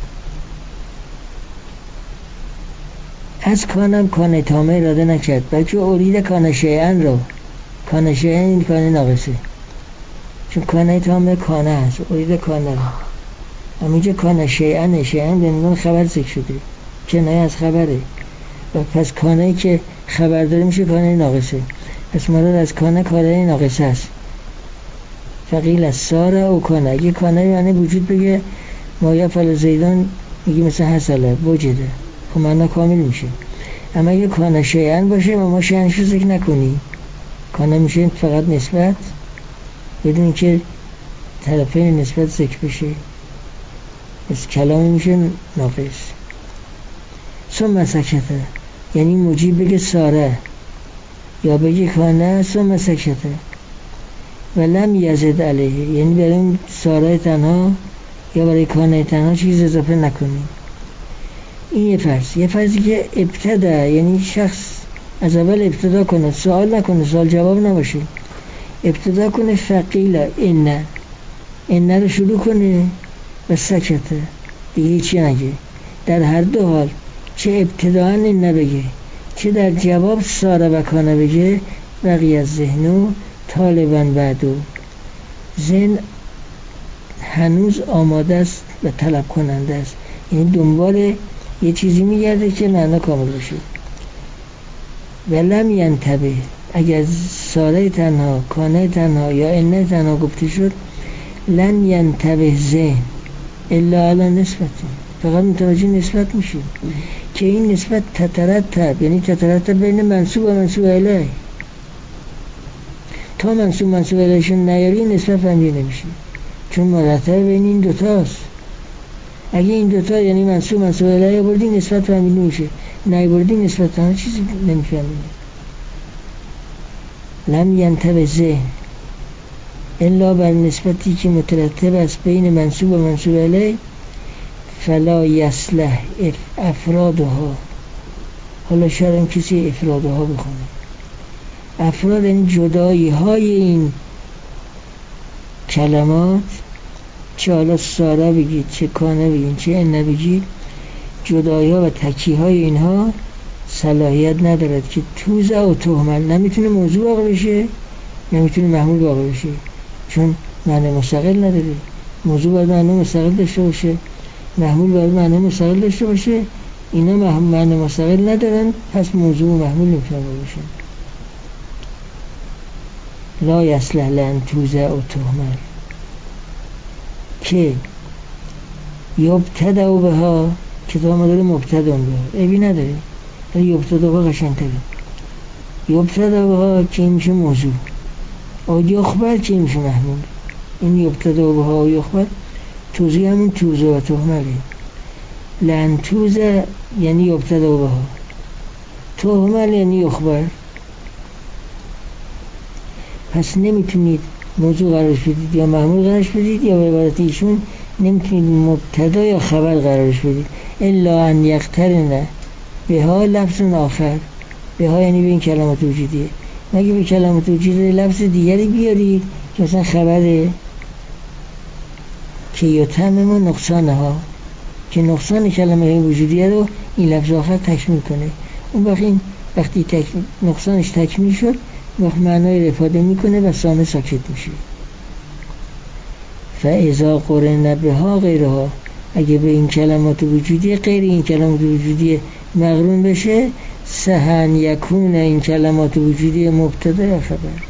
از کانم کانه تامه اراده نکرد، بلکه اورید کانه شیئن رو. کانه شیئن این کانه ناقصه، چون کانه تامه کانه هست، اورید کانه رو. همینجا کانه شیئن، شیئن به عنوان خبر ذکر شده، کنایه از خبره، و پس کانه‌ای که خبر داره میشه کانه ناقصه. پس مراد از کانه کانه ناقصه است. فقیل از ساره او کانه. اگه کانه یعنی وجود بگه ما یفعل زیدان، میگه مثل حصله وجده، خب معنا کامل میشه. اما اگه کانه شیئن باشه ما ما شیئنش رو ذکر نکنیم، کانه میشه فقط نسبت بدون که طرفین نسبت ذکر بشه، پس کلامی میشه ناقص. ثم سکته، یعنی مجیب بگه ساره یا بگه کانه، ثم سکته و لم یزد علیه، یعنی برای اون ساره تنها یا برای کانه تنها چیز اضافه نکنی. این یه فرض. یه فرضی که ابتدا، یعنی شخص از اول ابتدا کنه، سوال نکنه، سوال جواب نباشه، ابتدا کنه فقیل ان، ان رو شروع کنه و سکته، دیگه هیچی نگه. در هر دو حال، چه ابتداً ان بگه چه در جواب ساره و کانه بگه، بقیه از ذهنو طالباً بعدو، ذهن هنوز آماده است و طلب کننده است، یعنی دنبال یه چیزی میگرده که معنا کامل بشه. ولم ینتبه، اگر ساره تنها، کانه تنها یا ان تنها گفته شد، لن ینتبه ذهن الا علی نسبت، فقط متوجه نسبت میشه که این نسبت تترتب، یعنی تترتب بین منصوب و منصوب الیه. تا منصوب منصوب الیهشون نیاری نسبت فهمیده نمیشه، چون مرتب بین این دوتاست. اگه این دوتا یعنی منصوب منصوب الیه بردی نسبت فهمیده میشه، نه بردی نسبت تنها چیزی نمیفهمیده. لم ینتبه ذهن الا بر نسبتی که مترتب است بین منصوب و منصوب الیه، فلا یصلح افرادها. حالا شاید کسی افرادها بخونه. افراد این جدایی های این کلمات، چه حالا ساره بگید چه کانه بگید چه ان بگید، جدایی ها و تکی های اینها صلاحیت ندارد که توزع و تهمل، نمیتونه موضوع واقع بشه نمیتونه محمول واقع بشه، چون معنی مستقل نداره. موضوع باید معنی مستقل داشته باشه، محمول باید معنی مستقل داشته باشه، اینا معنی مستقل ندارن، پس موضوع و محمول نمیتونه باشه. لا یصلح لن توزع و تهمل که یبتدأ بها، کتاب ما داره مبتدأ بها، عیبی نداره، ولی یبتدأ بها قشنگ‌تره. یبتدأ بها که میشه موضوع، و یخبر که میشه محمول. این یبتدأ بها و یخبر توضیح همون توزع و تهمله. لن توزع یعنی یبتدأ بها، تهمل یعنی یخبر. پس نمیتونید موضوع قرارش بدید یا محمول قرارش بدید، یا به عبارت ایشون نمیتونید مبتدا یا خبر قرارش بدید، الا ان یقترن بها لفظ آخر. بها یعنی به این کلمات وجودیه، مگه به کلمات وجودیه لفظ دیگری بیارید که مثلا خبره، که یتمم نقصانها، که نقصان کلمه وجودیه رو این لفظ آخر تکمیل کنه. اون وقت این وقتی تک... نقصانش تکمیل شد، معنای رو افاده میکنه و سامع ساکت میشه. فاذا قرن بها غیرها، اگه به این کلمات وجودی غیر این کلمات وجودی مقرون بشه، سهن یکون این کلمات وجودی مبتدا یا خبر.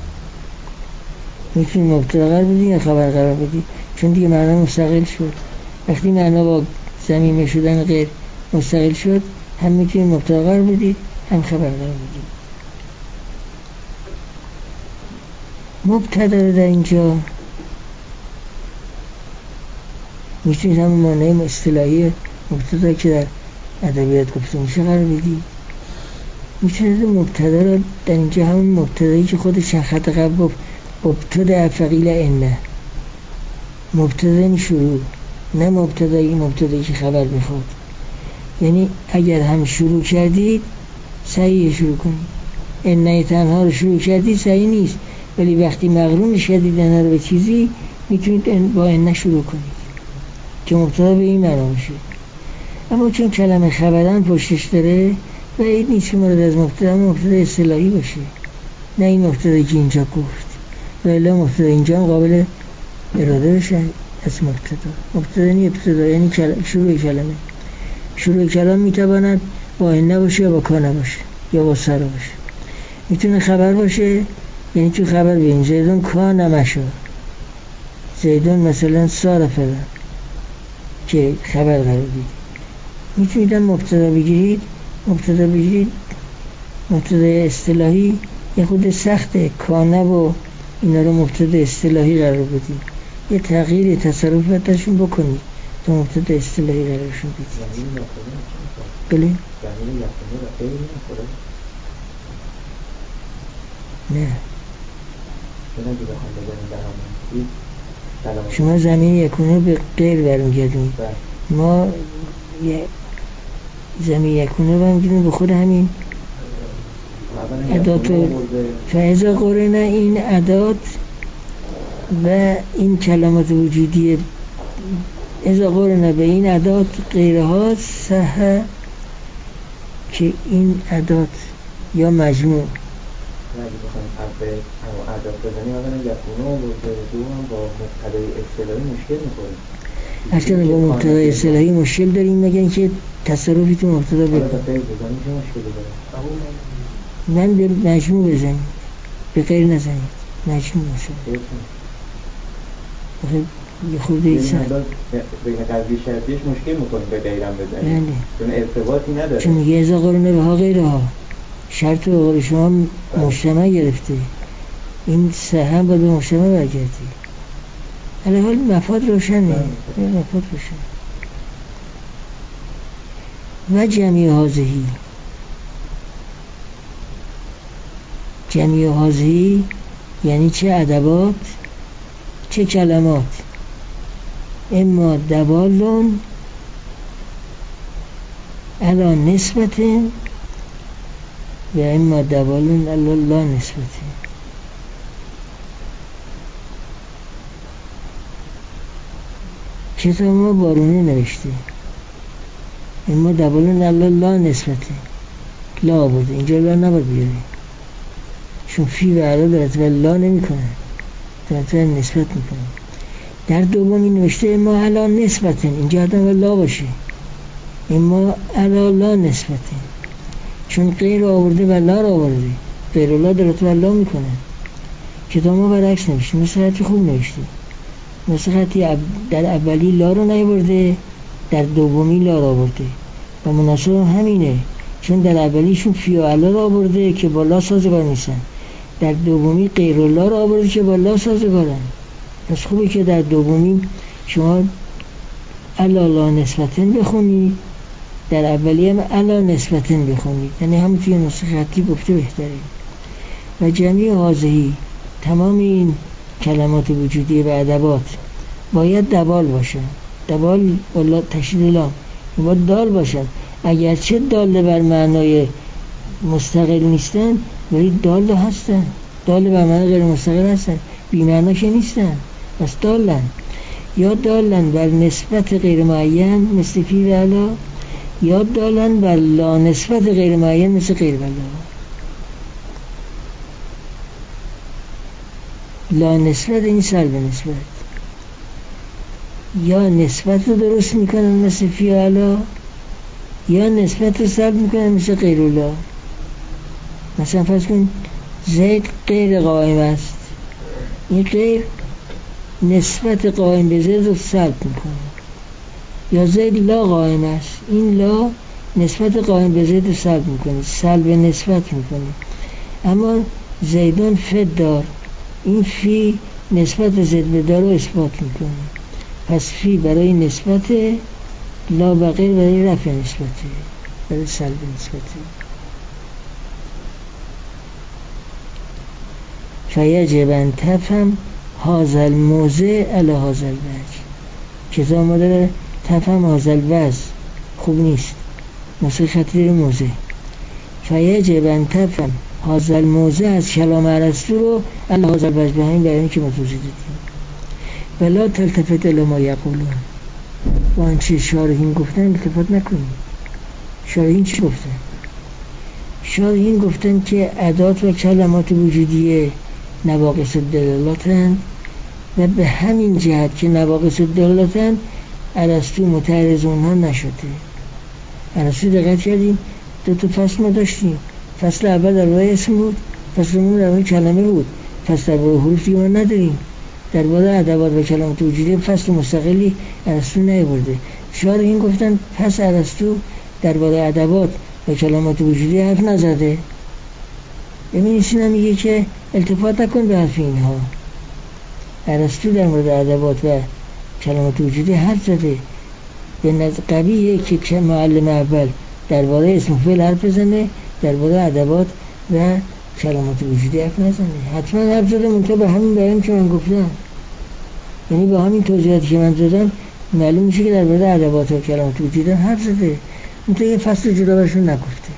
میتونی مبتدا قرار بدی یا خبر قرار بدی، چون دیگه معنا مستقل شد. وقتی معنا با ضمیمه شدن غیر مستقل شد، هم میتونی مبتدا قرار بدی هم خبر قرار بدی. مبتدا در اینجا میتونید هم معنی اصطلاحی مبتدا که در ادبیات گفته میشه قرار بدی. میتونید مبتدا رو در اینجا همون مبتدایی که خودش خط قبل گفت مبتدا فقیل انه، مبتدا این شروع، نه مبتدایی مبتدایی که خبر میخواد. یعنی اگر هم شروع کردید صحیح شروع کنید، انه تنها رو شروع کردید صحیح نیست، ولی وقتی مقرونش کردید انه رو به چیزی میتونید با انه شروع کنید که مبتدا به این معنا میشه. اما چون کلمه خبرن پشتش داره و این نیست که مورد از مبتدا مبتدا اصطلاحی باشه، نه این مبتدایی که اینجا گفت، و الا مبتدا اینجا قابل اراده بشه از مبتدا. مبتدا یعنی ابتدا، یعنی شروع کلمه. شروع کلام میتواند با این نباشه یا با کا نباشه یا با سر باشه. میتونه خبر باشه، یعنی تو خبر بین زیدون کا نمشو، زیدون مثلا سار فلان که خبر قرار بدید. میتونید مبتدا بگیرید، مبتدا بگیرید مبتدا اصطلاحی یه خود سخته، کانه و اینا رو مبتدا اصطلاحی قرار بدید، یه تغییر تصرف درشون بکنید تا مبتدا اصطلاحی قرارشون بدید. بله؟ نه شما زمین یکونه به غیر برمیگردونید، ما زمین یکونه برمیگردونید به خود همین ادات. فاذا قرن این ادات و این کلمات وجودی اذا قرن به این ادات غیرها صح، که این ادات یا مجموع اگه بخوایم حرف همون ادات بزنیم اولا یکونه و دو هم با مبتدای اصطلاحی مشکل میخوریم. اصلا با مبتدای اصطلاحی مشکل داریم، مگه که تصرفی تو مبتدا بکنیم. حالا به غیر بزنیم چه مشکلی داره؟ من به مجموع بزنیم، به غیر نزنیم، مجموع بزنیم. یه خورده ای سخت بین قضیه شرطیش مشکل میکنیم به غیرم بزنیم، چون ارتباطی نداره. چون میگه ازا قرونه به ها غیره ها، شرط به قول شما مجتمع گرفته، این سه هم باید به مجتمع برگردی. حالا حال مفاد روشنه، مفاد روشن. و جمعی حاضهی، جمعی حاضهی یعنی چه ادبات چه کلمات، اما دوالون علا نسبت و اما دوالون علا لا نسبت. کتاب ما بارونه نوشته، اما دوالون علا لا نسبت، لا آورده، اینجا لا نباید بیاره چون فی و علا دارد و لا نمی کنه، دارد نسبت می کنه. در دومی نوشته اما علا نسبت، اینجا آدم لا باشه، اما علا لا نسبت، چون غیر آورده و لا را آورده، غیر لا دارد و لا می کنه. کتاب ما برعکس نوشته، مثل خطی خوب نوشته، مثل خطی در اولی لا رو نیاورده، در دومی لا را آورده و مناسب همینه، چون در اولیشون فی و علا را آورده که با لا سازگار نیستن، در دومی غیر لا را آورده که با لا سازگارن. پس خوبه که در دومی شما علا لا نسبتن بخونید، در اولی هم علا نسبتن بخونید، یعنی همون توی نسخه خطی گفته بهتره. و جمعی حاضهی، تمام این کلمات وجودی و ادبات باید دبال باشن، دبال والله تشدید لام، باید دال باشن، اگرچه دال بر معنای مستقل نیستن ولی دال هستن، دال بر معنای غیر مستقل هستن، بی معنی که نیستن، پس دالن. یا دالن بر نسبت غیر معین مثل فی و علا، یا دالن بر لا نسبت غیر معین مثل غیر و لا. لا نسبت این سلب نسبت، یا نسبت رو درست میکنن مثل فی علا، یا نسبت رو سلب میکنن مثل غیر الله. مثلا فرض کن زید غیر قائم است، این غیر نسبت قائم به زید رو سلب میکنه. یا زید لا قائم است، این لا نسبت قائم به زید رو سلب میکنه، سلب نسبت میکنه. اما زیدان فد دار، این فی نسبت زید به دار رو اثبات میکنه. پس فی برای نسبت، لا و غیر برای رفع نسبته، برای سلب نسبته. فیجب ان تفهم هذا الموضع علی هذا الوجه. کتاب ما داره تفهم هذا الوجه خوب نیست، نسخه خطی موضع. فیجب ان تفهم هذا الموضع از کلام ارسطو رو علی هذا الوجه، به همین بیانی که ما توضیح دادیم. ولا تلتفت الی ما یقولون، و آنچه شارحین گفتن التفات نکنید. شارحین چی گفتن؟ شارحین گفتن که ادات و کلمات وجودیه نواقص دلالاتند و به همین جهت که نواقص دلالاتند ارسطو متعرض اونها نشده. ارسطو دقت کردیم دو تا فصل ما داشتیم، فصل اول درباره اسم بود، فصل دوم درباره کلمه بود، فصل درباره حروف دیگه ما نداریم. درباره ادوات و کلمات وجودی فصل مستقلی ارسطو نیاورده. شارحین گفتن پس ارسطو درباره ادوات و کلمات وجودی حرف نزده. ببینید اینا میگه که التفات نکن به حرف اینها. ارسطو در مورد ادوات و کلمات وجودی حرف زده. به نظر قویه که معلم اول درباره اسم فعل حرف بزنه، درباره ادوات و کلمات وجودی حرف نزنه. حتما حرف زده، منتها به همین بیان که من گفتم، یعنی با همین توضیحاتی که من دادم معلوم میشه که درباره ادوات و کلمات وجودی حرف زده، منتها یه فصل جدا برشون نگفته.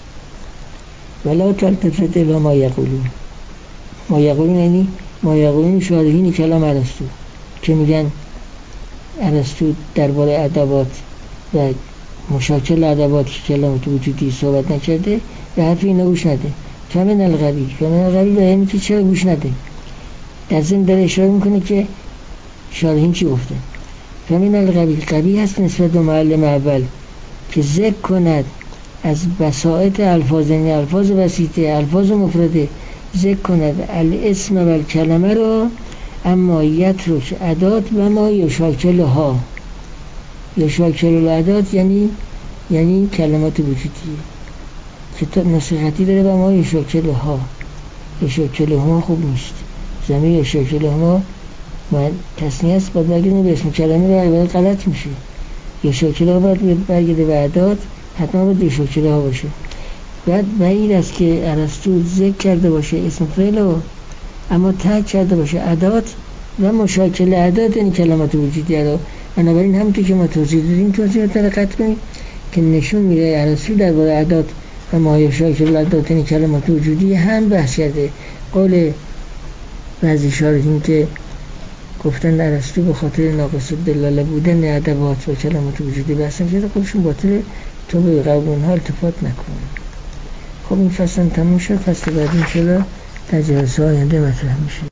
ولا تلتفت الی ما یقولون. ما یقولون یعنی ما یقولون شارحین کلام ارسطو که میگن ارسطو درباره ادوات و مشاکل ادوات که کلمات وجودی صحبت نکرده، به حرف اینا گوش نده. فمن الغبی، فمن الغبی به یعنی که چرا گوش نده. در ضمن داره اشاره میکنه که شارحین چی گفته. فمن الغبی، غبی هست نسبت به معلم اول که ذکر کند از بساطت الفاظ، یعنی الفاظ بسیطه، الفاظ مفرده، ذکر کند الاسم و الکلمه را، اما یترک ادات و ما یشاکل ها. یشاکل الادات یعنی یعنی کلمات وجودی که تا نصیحتی داره و ما یشاکل ها. یشاکل ها خوب نیست، زمین یشاکل ها من تصنیه است، باید برگردیم به اسم کلمه رو باید غلط میشه. یشاکل ها باید برگرده به ادات، حتما باید یشاکل ها باشه. بعد بعید است که ارسطو ذکر کرده باشه اسم فعل رو، اما ترک کرده باشه ادات و مشاکل ادات یعنی کلمات وجودی رو. بنابراین همونطور که ما توضیح دادیم توضیحات رو دقت کنید که نشون میده ارسطو درباره ادات و مایشاکل ادات یعنی کلمات وجودی هم بحث کرده. قول بعضی شارحین که گفتن ارسطو به خاطر ناقص دلاله بودن ادوات و کلمات وجودی بحث کرده، خودشون باطله، تو به قبول ها التفات نکن. خب این فصل تموم شد، فصل بعدی انشاءالله در جلسه آینده مطرح میشه.